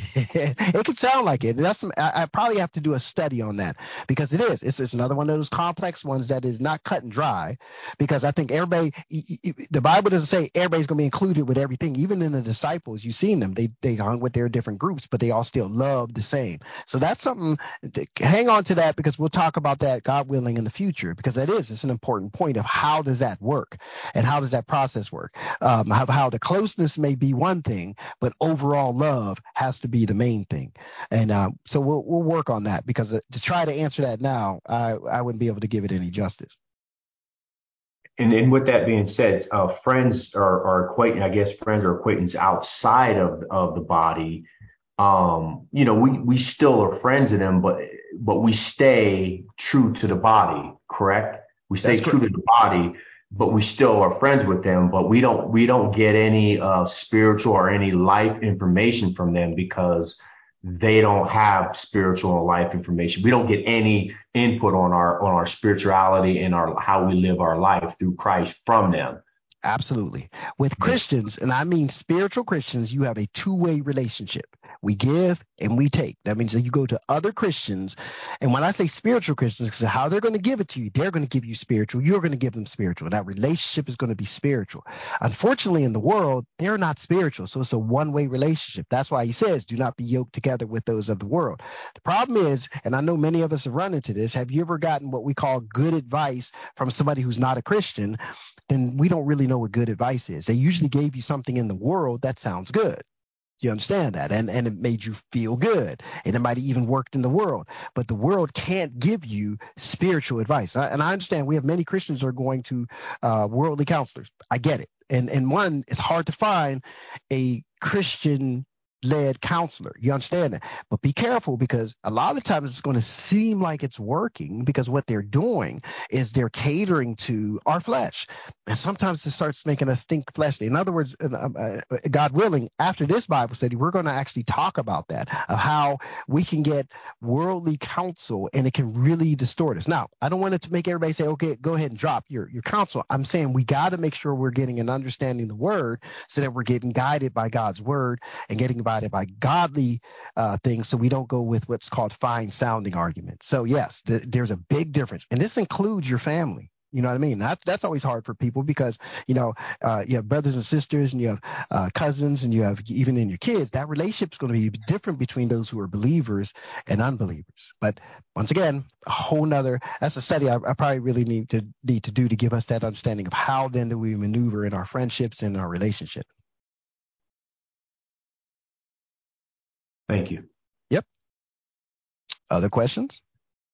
it could sound like it. That's some, I, I probably have to do a study on that, because it is. It's, it's another one of those complex ones that is not cut and dry, because I think everybody, the Bible doesn't say everybody's going to be included with everything. Even in the disciples, you've seen them. They they hung with their different groups, but they all still loved the same. So that's something, to hang on to that, because we'll talk about that, God willing, in the future, because that is, it's an important point of how does that work and how does that process work? Um, how, how the closeness may be one thing, but overall love has to be the main thing. And uh, so we'll we'll work on that, because to try to answer that now, I, I wouldn't be able to give it any justice. And, and with that being said, uh, friends are, are acquaintance, I guess friends or acquaintance outside of, of the body. Um, you know, we, we still are friends of them, but but we stay true to the body, correct? We stay That's true correct. to the body, but we still are friends with them, but we don't we don't get any uh, spiritual or any life information from them, because they don't have spiritual and life information. We don't get any input on our on our spirituality and our how we live our life through Christ from them. Absolutely. With Christians, and I mean spiritual Christians, you have a two-way relationship. We give and we take. That means that you go to other Christians. And when I say spiritual Christians, because how they're going to give it to you, they're going to give you spiritual. You're going to give them spiritual. That relationship is going to be spiritual. Unfortunately, in the world, they're not spiritual. So it's a one-way relationship. That's why he says, do not be yoked together with those of the world. The problem is, and I know many of us have run into this, have you ever gotten what we call good advice from somebody who's not a Christian? Then we don't really know what good advice is. They usually gave you something in the world that sounds good. You understand that? And and it made you feel good. And it might have even worked in the world. But the world can't give you spiritual advice. And I understand we have many Christians who are going to uh, worldly counselors. I get it. And, and one, it's hard to find a Christian led counselor. You understand that? But be careful, because a lot of times it's going to seem like it's working, because what they're doing is they're catering to our flesh. And sometimes it starts making us think fleshly. In other words, uh, God willing, after this Bible study, we're going to actually talk about that, of how we can get worldly counsel and it can really distort us. Now, I don't want it to make everybody say, okay, go ahead and drop your, your counsel. I'm saying we got to make sure we're getting an understanding of the word, so that we're getting guided by God's word and getting by by godly uh, things, so we don't go with what's called fine sounding arguments. So yes, th- there's a big difference, and this includes your family. You know what I mean? That, that's always hard for people because, you know, uh, you have brothers and sisters and you have uh, cousins and you have even in your kids, that relationship is going to be different between those who are believers and unbelievers. But once again, a whole nother, that's a study I, I probably really need to need to do to give us that understanding of how then do we maneuver in our friendships and our relationship. Thank you. Yep. Other questions?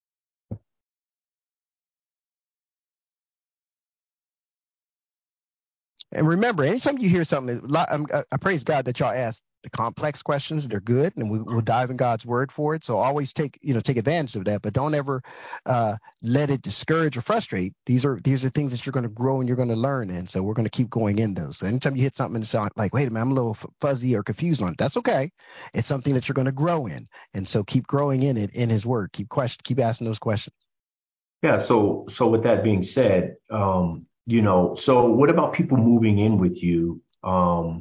And remember, anytime you hear something, I, I praise God that y'all ask the complex questions. They're good, and we, we'll dive in God's word for it. So always take, you know, take advantage of that, but don't ever uh, let it discourage or frustrate. These are these are things that you're going to grow and you're going to learn in. So we're going to keep going in those. So anytime you hit something and sound like, wait a minute, I'm a little f- fuzzy or confused on it, that's okay. It's something that you're going to grow in, and so keep growing in it in His word. Keep question, keep asking those questions. Yeah. So, so with that being said, um, you know, so what about people moving in with you, um,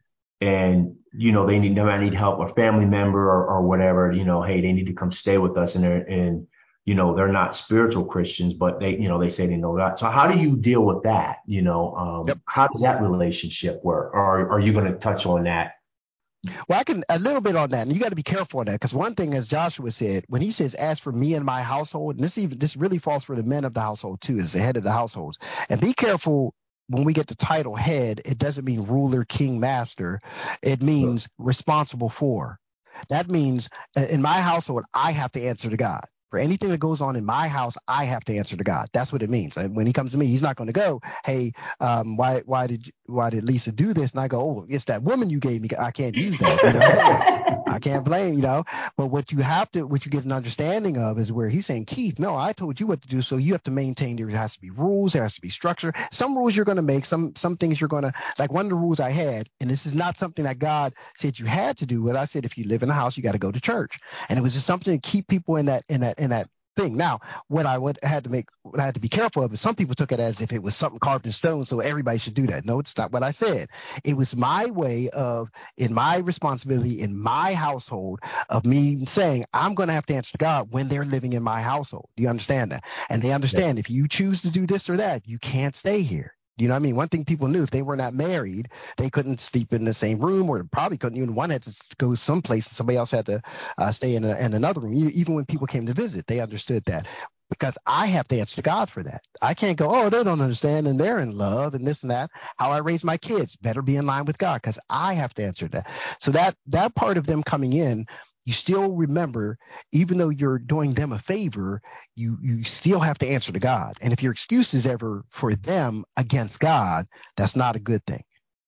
and you know they need they might need help, a family member or, or whatever, you know, hey, they need to come stay with us, and they're and you know they're not spiritual Christians, but they you know they say they know that. So how do you deal with that? You know, um, Yep. how does that relationship work? Or are you going to touch on that? Well, I can a little bit on that, and you got to be careful on that because one thing, as Joshua said, when he says, "As for me and my household," and this even this really falls for the men of the household too, as the head of the households. And be careful when we get the title head. It doesn't mean ruler, king, master. It means responsible for. That means uh, in my household, I have to answer to God. For anything that goes on in my house, I have to answer to God. That's what it means. And when he comes to me, he's not going to go, hey, um, why why did why did Lisa do this? And I go, oh, it's that woman you gave me. I can't use that. You know? I can't blame, you know. But what you have to, what you get an understanding of is where he's saying, Keith, no, I told you what to do. So you have to maintain, there has to be rules, there has to be structure. Some rules you're going to make, some some things you're going to, like one of the rules I had, and this is not something that God said you had to do, but I said, if you live in a house, you got to go to church. And it was just something to keep people in that, in that, in that thing. Now, what I would had to make, what I had to be careful of is some people took it as if it was something carved in stone, so everybody should do that. No, it's not what I said. It was my way of, in my responsibility, in my household, of me saying, I'm going to have to answer to God when they're living in my household. Do you understand that? And they understand, yeah, if you choose to do this or that, you can't stay here. You know what I mean? One thing people knew, if they were not married, they couldn't sleep in the same room, or probably couldn't. Even one had to go someplace, and somebody else had to uh, stay in, a, in another room. Even when people came to visit, they understood that, because I have to answer to God for that. I can't go, oh, they don't understand, and they're in love and this and that. How I raise my kids better be in line with God, because I have to answer that. So that that part of them coming in, you still remember, even though you're doing them a favor, you you still have to answer to God. And if your excuse is ever for them against God, that's not a good thing.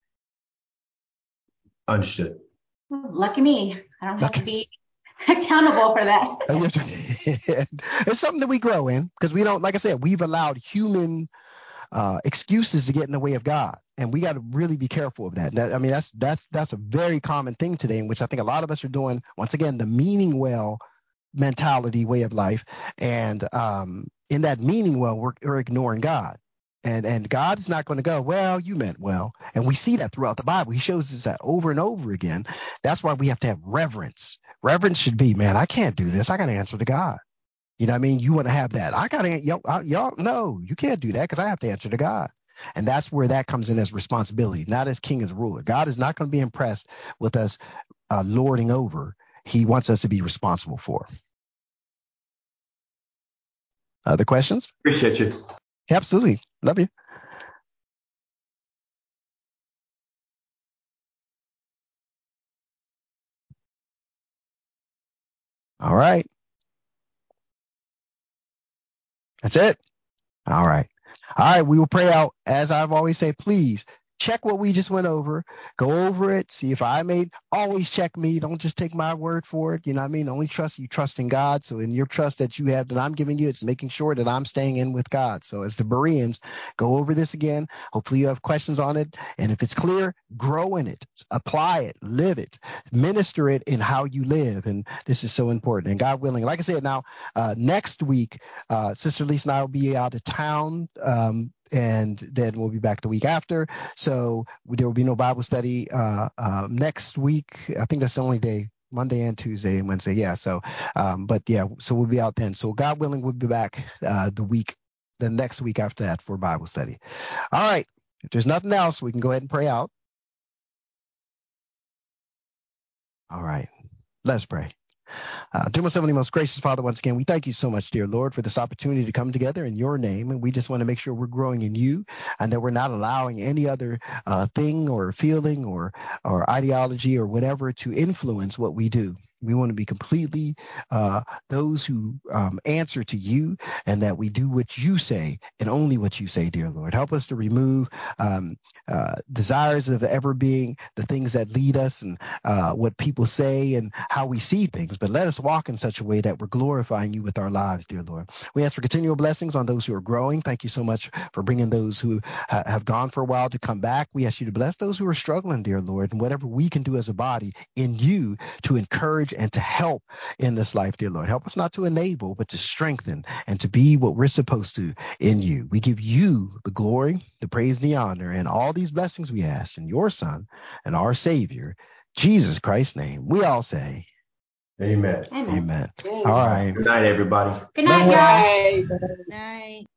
Understood. Lucky me. I don't have Okay. to be accountable for that. It's something that we grow in, because we don't, like I said, we've allowed human uh, excuses to get in the way of God. And we got to really be careful of that. that. I mean, that's that's that's a very common thing today, in which I think a lot of us are doing, once again, the meaning well mentality, way of life. And um, in that meaning well, we're, we're ignoring God. And and God is not going to go, well, you meant well. And we see that throughout the Bible. He shows us that over and over again. That's why we have to have reverence. Reverence should be, man, I can't do this. I got to answer to God. You know what I mean? You want to have that. I got to, y'all, y'all, no, you can't do that, because I have to answer to God. And that's where that comes in as responsibility, not as king, as ruler. God is not going to be impressed with us uh, lording over. He wants us to be responsible for. Other questions? Appreciate you. Absolutely. Love you. All right. That's it. All right. All right. We will pray out. As I've always said, please check what we just went over. Go over it. See if I made, always check me. Don't just take my word for it. You know what I mean? Only trust you trust in God. So in your trust that you have, that I'm giving you, it's making sure that I'm staying in with God. So as the Bereans, go over this again. Hopefully you have questions on it. And if it's clear, grow in it, apply it, live it, minister it in how you live. And this is so important. And God willing, like I said, now, uh, next week, uh, Sister Lisa and I will be out of town. Um, and then we'll be back the week after. So there will be no Bible study uh, uh, next week. I think that's the only day, Monday and Tuesday and Wednesday. Yeah. So, um, but yeah, so we'll be out then. So God willing, we'll be back uh, the week the next week after that for Bible study. All right. If there's nothing else, we can go ahead and pray out. All right. Let's pray. Uh, dear most heavenly, most gracious Father, once again, we thank you so much, dear Lord, for this opportunity to come together in your name. And we just want to make sure we're growing in you and that we're not allowing any other uh, thing or feeling or, or ideology or whatever to influence what we do. We want to be completely uh, those who um, answer to you, and that we do what you say and only what you say, dear Lord. Help us to remove um, uh, desires of ever being the things that lead us and uh, what people say and how we see things. But let us walk in such a way that we're glorifying you with our lives, dear Lord. We ask for continual blessings on those who are growing. Thank you so much for bringing those who ha- have gone for a while to come back. We ask you to bless those who are struggling, dear Lord, and whatever we can do as a body in you to encourage and to help in this life, dear Lord. Help us not to enable, but to strengthen and to be what we're supposed to in you. We give you the glory, the praise, and the honor, and all these blessings we ask in your Son and our Savior, Jesus Christ's name. We all say, Amen. Amen. amen. Amen. All right. Good night, everybody. Good night, y'all. Bye. Night.